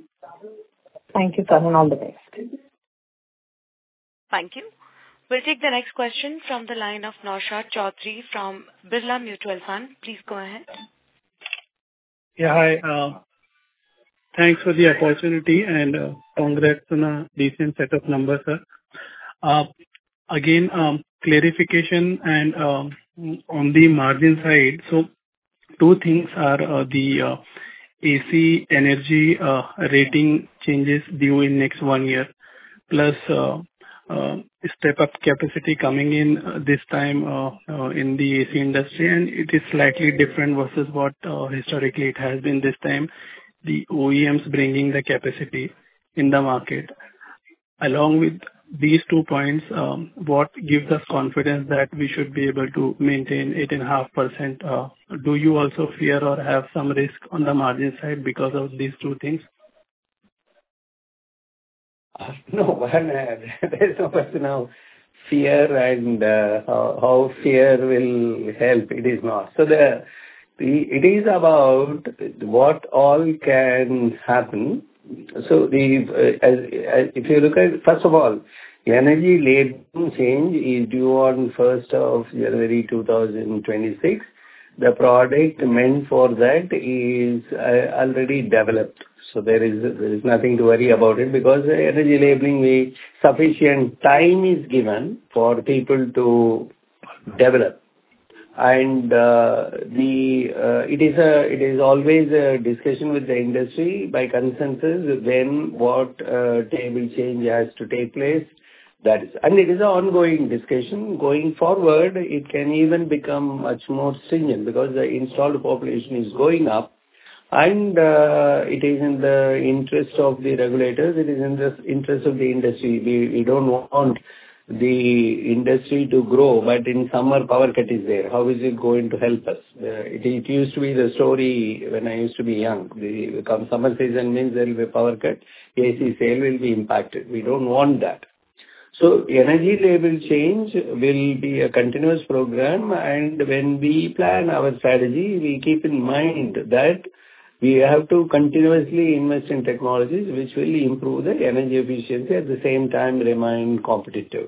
Thank you, sir, and all the best. Thank you. We'll take the next question from the line of Naushad Chaudhary from Birla Mutual Fund. Please go ahead. Yeah, hi. Uh, Thanks for the opportunity and uh, congrats on a decent set of numbers, sir. Uh, Again, um, clarification and um, on the margin side. So two things are uh, the uh, A C energy uh, rating changes due in next one year, plus uh, uh, step-up capacity coming in uh, this time uh, uh, in the A C industry, and it is slightly different versus what uh, historically it has been this time. The O E Ms bringing the capacity in the market. Along with these two points, um, what gives us confidence that we should be able to maintain eight point five percent? Uh, do you also fear or have some risk on the margin side because of these two things? Uh, No, one, uh, there's no question of fear and uh, how, how fear will help. It is not. So the, the it is about what all can happen. So the uh, as, as, if you look at, first of all, the energy labeling change is due on first of January two thousand twenty-six. The product meant for that is uh, already developed. So there is there is nothing to worry about it, because the energy labeling, we sufficient time is given for people to develop. And uh, the uh, it is a it is always a discussion with the industry by consensus when what uh, table change has to take place. That is, and it is an ongoing discussion. Going forward, it can even become much more stringent because the installed population is going up, and uh, it is in the interest of the regulators. It is in the interest of the industry. We we don't want the industry to grow, but in summer power cut is there. How is it going to help us? Uh, it, it used to be the story when I used to be young. The come summer season means there will be a power cut. A C sale will be impacted. We don't want that. So energy label change will be a continuous program, and when we plan our strategy, we keep in mind that we have to continuously invest in technologies which will improve the energy efficiency, at the same time remain competitive.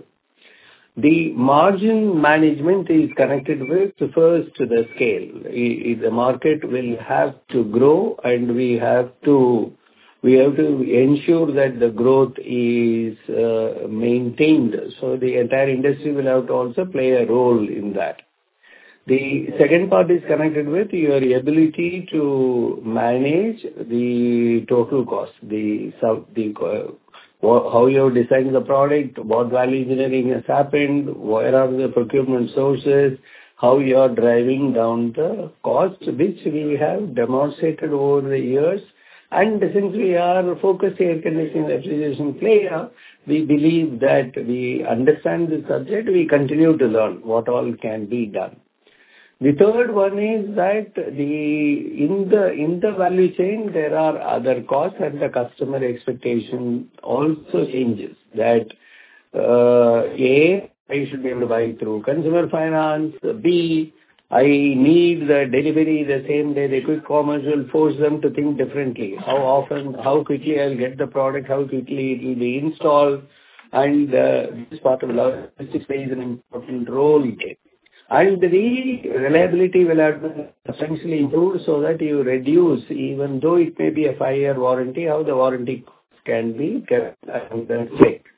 The margin management is connected with first the scale. I- I- The market will have to grow, and we have to we have to ensure that the growth is uh, maintained. So the entire industry will have to also play a role in that. The second part is connected with your ability to manage the total cost, the sub, the uh, wha- how you have designed the product, what value engineering has happened, where are the procurement sources, how you are driving down the cost, which we have demonstrated over the years. And since we are a focused air conditioning refrigeration player, we believe that we understand the subject. We continue to learn what all can be done. The third one is that the in the in the value chain there are other costs, and the customer expectation also changes. That uh, A, I should be able to buy through consumer finance. B, I need the delivery the same day. The quick commerce will force them to think differently. How often, how quickly I'll get the product, how quickly it will be installed, and uh, this part of logistics plays an important role here. And the reliability will have been substantially improved so that you reduce, even though it may be a five-year warranty, how the warranty can be kept and checked.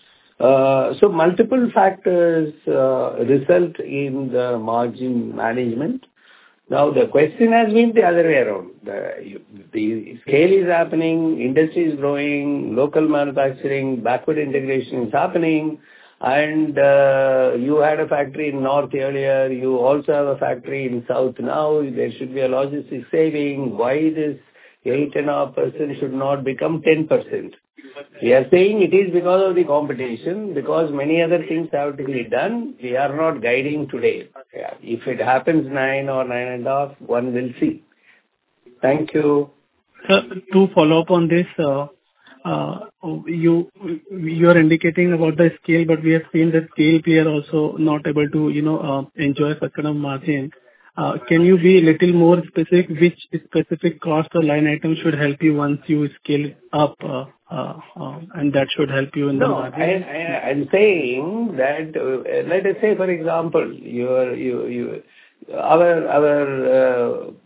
Uh, so multiple factors uh, result in the margin management. Now the question has been the other way around. The, the scale is happening, industry is growing, local manufacturing, backward integration is happening, and uh, you had a factory in north earlier, you also have a factory in south now. There should be a logistics saving. Why this eight point five percent should not become ten percent? We are saying it is because of the competition, because many other things have to be done. We are not guiding today. Yeah. If it happens nine or nine and a half, one will see. Thank you. Sir, to follow up on this, uh, uh, you you are indicating about the scale, but we have seen that scale player also not able to, you know, uh, enjoy such kind of margin. Uh, Can you be a little more specific, which specific cost or line item should help you once you scale up, uh, uh, uh, and that should help you in the No, margin? I, I, I'm saying that, uh, let us say, for example, your, you, you, our, our uh,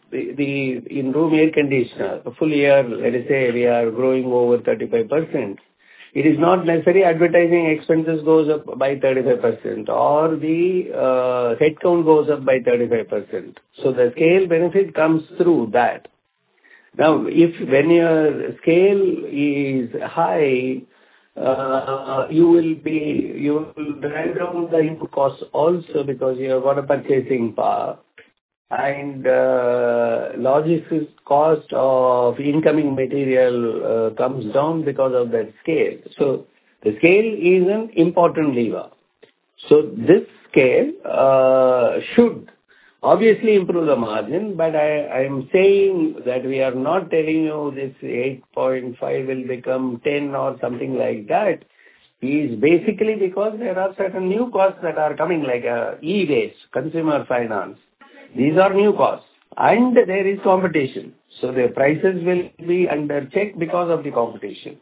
the, the in room air conditioner, the full year, let us say we are growing over thirty-five percent. It is not necessary advertising expenses goes up by thirty-five percent or the uh, headcount goes up by thirty-five percent. So the scale benefit comes through that. Now, if when your scale is high, uh, you will be you will drive down the input costs also because you have got a purchasing power. And uh, logistics cost of incoming material uh, comes down because of that scale. So the scale is an important lever. So this scale uh, should obviously improve the margin, but I, I am saying that we are not telling you this eight point five will become ten or something like that. Is basically because there are certain new costs that are coming like uh, e-waste, consumer finance. These are new costs and there is competition. So the prices will be under check because of the competition.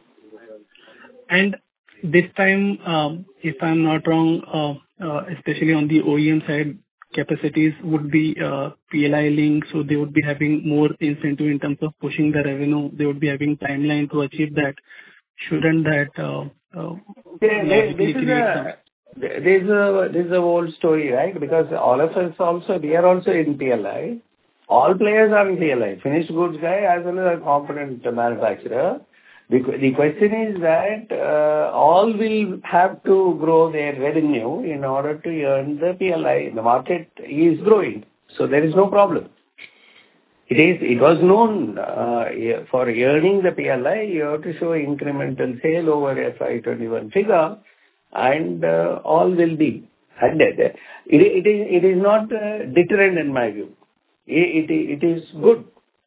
And this time, um, if I'm not wrong, uh, uh, especially on the O E M side, capacities would be uh, P L I linked, so they would be having more incentive in terms of pushing the revenue. They would be having timeline to achieve that. Shouldn't that uh, uh, Yeah, there- logically this is create a some? this is a this is a old story, right? Because all of us also, we are also in P L I. All players are in P L I, finished goods guy as well as a component manufacturer. The que- the question is that uh, all will have to grow their revenue in order to earn the P L I. The market is growing, so there is no problem. It is. It was known uh, for earning the P L I, you have to show incremental sale over F Y twenty-one figure, and uh, all will be handed. It, it is. It is not uh, deterrent in my view. It, it, it is good.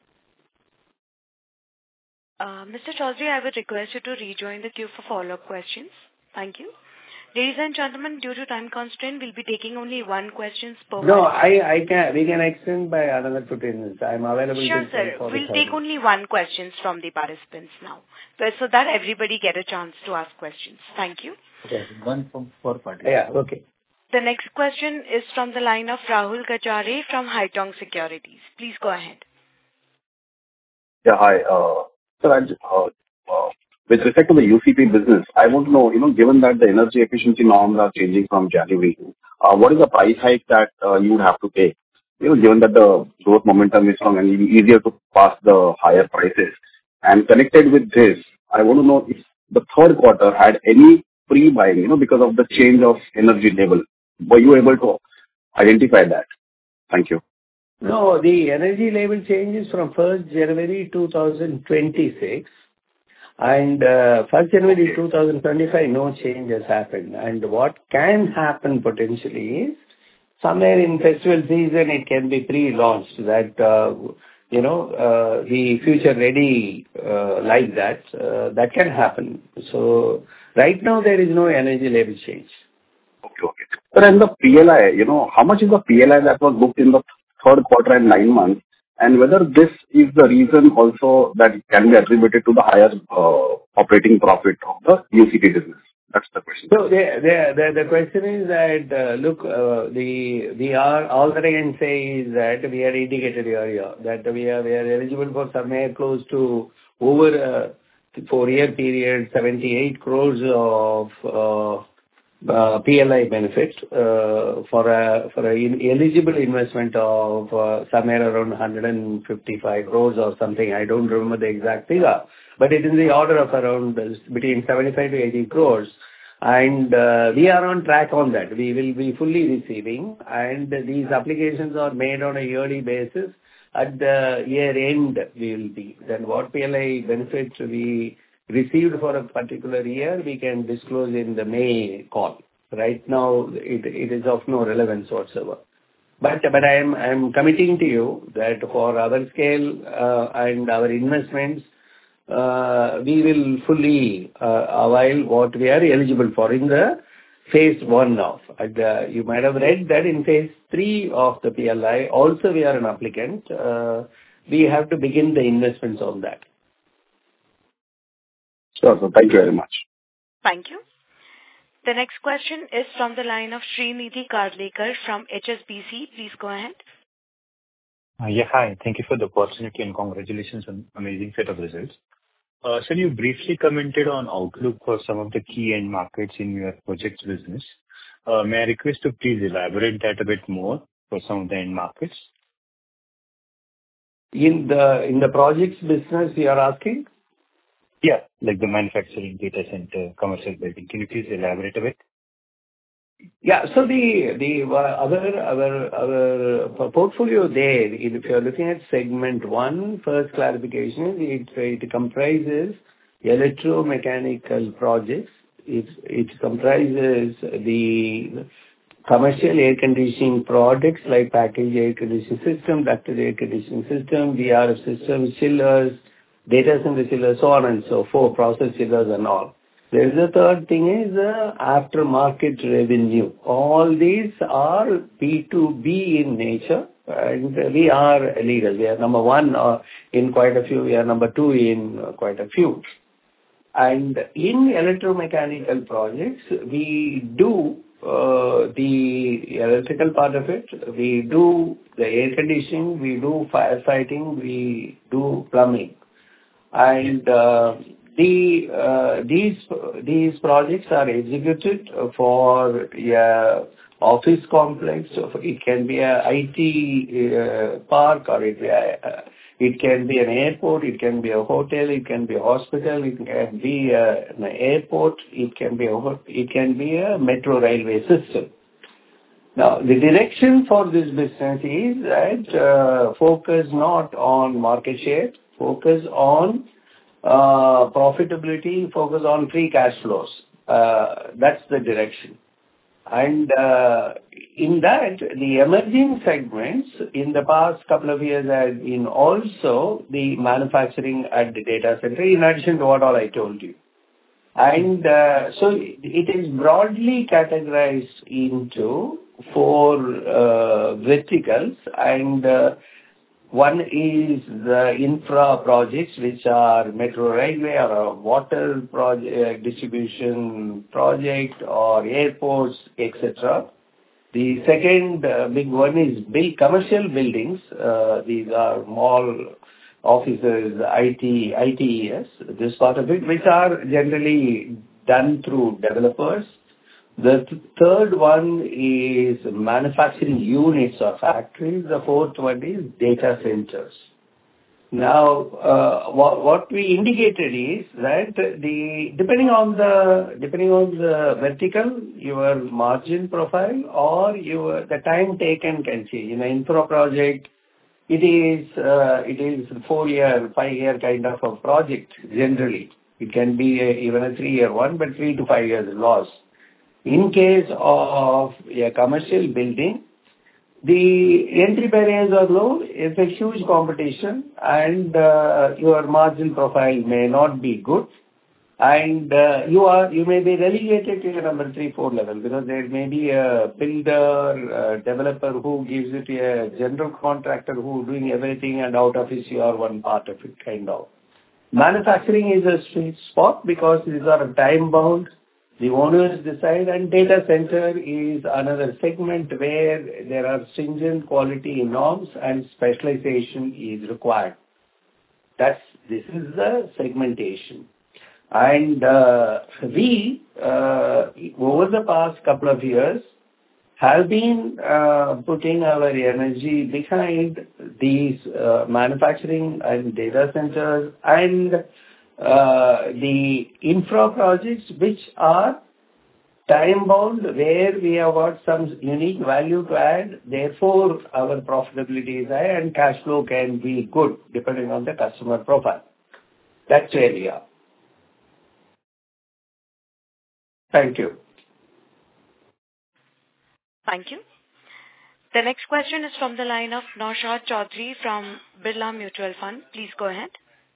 Uh, Mister Chaudhary, I would request you to rejoin the queue for follow-up questions. Thank you. Ladies and gentlemen, due to time constraint, we'll be taking only one question per No, participant. I, I can. We can extend by another fifteen minutes. I am available Sure, till sir. ten forty-five. We'll take only one question from the participants now, but so that everybody get a chance to ask questions. Thank you. Okay. One from four parties. Yeah. Okay. The next question is from the line of Rahul Gajare from Haitong Securities. Please go ahead. Yeah, hi. Uh, Sir, I just, uh, uh, with respect to the U C P business, I want to know, you know, given that the energy efficiency norms are changing from January, uh, what is the price hike that uh, you would have to take? You know, given that the growth momentum is strong and it is easier to pass the higher prices. And connected with this, I want to know if the third quarter had any pre-buying, you know, because of the change of energy label. Were you able to identify that? Thank you. No, the energy label changes from first January two thousand twenty-six, and uh, first January two thousand twenty-five, no change has happened. And what can happen potentially is, somewhere in festival season, it can be pre-launched that, uh, you know, uh, the future ready uh, like that. Uh, that can happen. So right now, there is no energy label change. Okay, okay. Sir, and the P L I, you know, how much is the P L I that was booked in the third quarter and nine months, and whether this is the reason also that it can be attributed to the higher uh, operating profit of the U C P business? That's the question. So the the the, the question is that uh, look, uh, the we are all that I can say is that we are indicated earlier that we are we are eligible for somewhere close to over a four-year period, seventy-eight crores of uh, uh, P L I benefit uh, for a for a in, eligible investment of uh, somewhere around one hundred fifty-five crores or something. I don't remember the exact figure, but it is in the order of around uh, between seventy-five to eighty crores. And uh, we are on track on that. We will be fully receiving, and these applications are made on a yearly basis. At the year end, we will be. Then what P L I benefits we received for a particular year, we can disclose in the May call. Right now, it, it is of no relevance whatsoever. But but I am I am committing to you that for our scale uh, and our investments, uh, we will fully uh, avail what we are eligible for in the phase one of. And, uh, you might have read that in phase three of the P L I, also we are an applicant. Uh, we have to begin the investments on that. Sure, so thank you very much. Thank you. The next question is from the line of Srinidhi Karlekar from H S B C. Please go ahead. Uh, Yeah, hi. Thank you for the opportunity and congratulations on amazing set of results. Uh, Sir, you briefly commented on outlook for some of the key end markets in your projects business. Uh, May I request to please elaborate that a bit more for some of the end markets? In the in the projects business, you are asking? Yeah, like the manufacturing, data center, commercial building. Can you please elaborate a bit? Yeah. So the the uh, our our our portfolio there, if you're looking at segment one, first clarification, it it comprises electromechanical projects. It it comprises the commercial air conditioning products like packaged air conditioning system, ducted air conditioning system, V R F systems, chillers, data center chillers, so on and so forth, process chillers and all. There is a third thing is uh, aftermarket revenue. All these are B two B in nature, and we are leaders. We are number one uh, in quite a few. We are number two in uh, quite a few. And in electromechanical projects, we do uh, the electrical part of it. We do the air conditioning. We do firefighting. We do plumbing. And uh, the uh, these these projects are executed for a office complex. So it can be a I T uh, park, or it, uh, it can be an airport, it can be a hotel, it can be a hospital, it can be a, an airport, it can be a it can be a metro railway system. Now, the direction for this business is that uh, focus not on market share, focus on uh, profitability, focus on free cash flows. Uh, that's the direction. And uh, in that, the emerging segments in the past couple of years have been also the manufacturing at the data center, in addition to what all I told you. And uh, so it is broadly categorized into four uh, verticals, and uh, one is the infra projects, which are metro railway or a water project, distribution project, or airports, et cetera. The second uh, big one is big commercial buildings. Uh, these are mall, offices, I T, I T E S, this part of it, which are generally done through developers. The th- third one is manufacturing units or factories. The fourth one is data centers. Now, uh, what, what we indicated is that the depending on the depending on the vertical, your margin profile or your the time taken can change. In an infra project, it is uh, it is four year, five year kind of a project generally. It can be a, even a three year one, but three to five years loss. In case of a commercial building, the entry barriers are low, it's a huge competition, and uh, your margin profile may not be good, and uh, you are you may be relegated to a number three, four level, because there may be a builder, a developer who gives it to a general contractor who doing everything, and out of his you are one part of it, kind of. Manufacturing is a sweet spot because these are time bound. The owners decide, and data center is another segment where there are stringent quality norms and specialization is required. That's this is the segmentation. And uh, we, uh, over the past couple of years, have been uh, putting our energy behind these uh, manufacturing and data centers and uh, the infra projects, which are time-bound, where we have got some unique value to add. Therefore, our profitability is high and cash flow can be good depending on the customer profile. That's where we are. Thank you. Thank you. The next question is from the line of Naushad Chaudhary from Birla Mutual Fund. Please go ahead.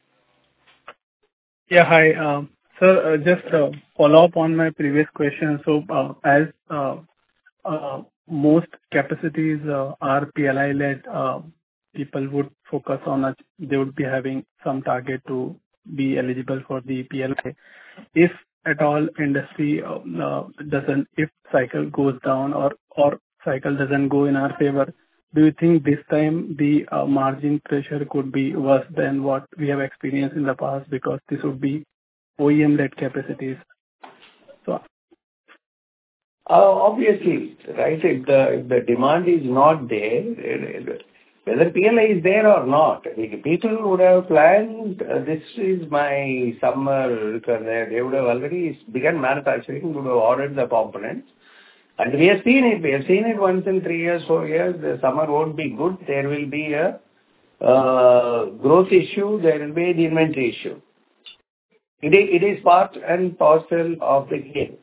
Yeah, hi. Um, Sir, uh, just uh, follow up on my previous question. So, uh, as uh, uh, most capacities uh, are P L I-led, uh, people would focus on it. They would be having some target to be eligible for the P L I. If at all industry uh, uh, doesn't, if cycle goes down or or cycle doesn't go in our favor, do you think this time the uh, margin pressure could be worse than what we have experienced in the past because this would be O E M-led capacities? So, Uh, Obviously, right, if the if the demand is not there, whether P L I is there or not, I mean, people would have planned, uh, this is my summer requirement. They would have already begun manufacturing, would have ordered the components. And we have seen it. We have seen it once in three years, four years. The summer won't be good. There will be a uh, growth issue. There will be the inventory issue. It is, it is part and parcel of the game.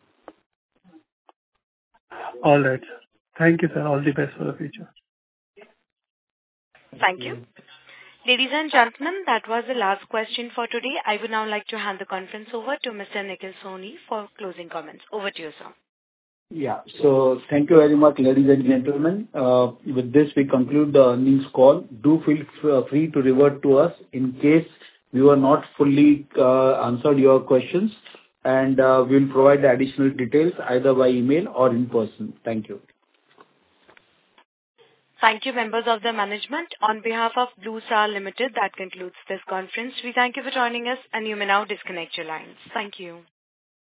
all right, sir. Thank you, sir. All the best for the future. Thank you. Ladies and gentlemen, that was the last question for today. I would now like to hand the conference over to Mister Nikhil Soni for closing comments. Over to you, sir. Yeah. So thank you very much, ladies and gentlemen. Uh, With this, we conclude the earnings call. Do feel f- uh, free to revert to us in case we were not fully uh, answered your questions, and uh, we'll provide the additional details either by email or in person. Thank you. Thank you, members of the management. On behalf of Blue Star Limited, that concludes this conference. We thank you for joining us, and you may now disconnect your lines. Thank you.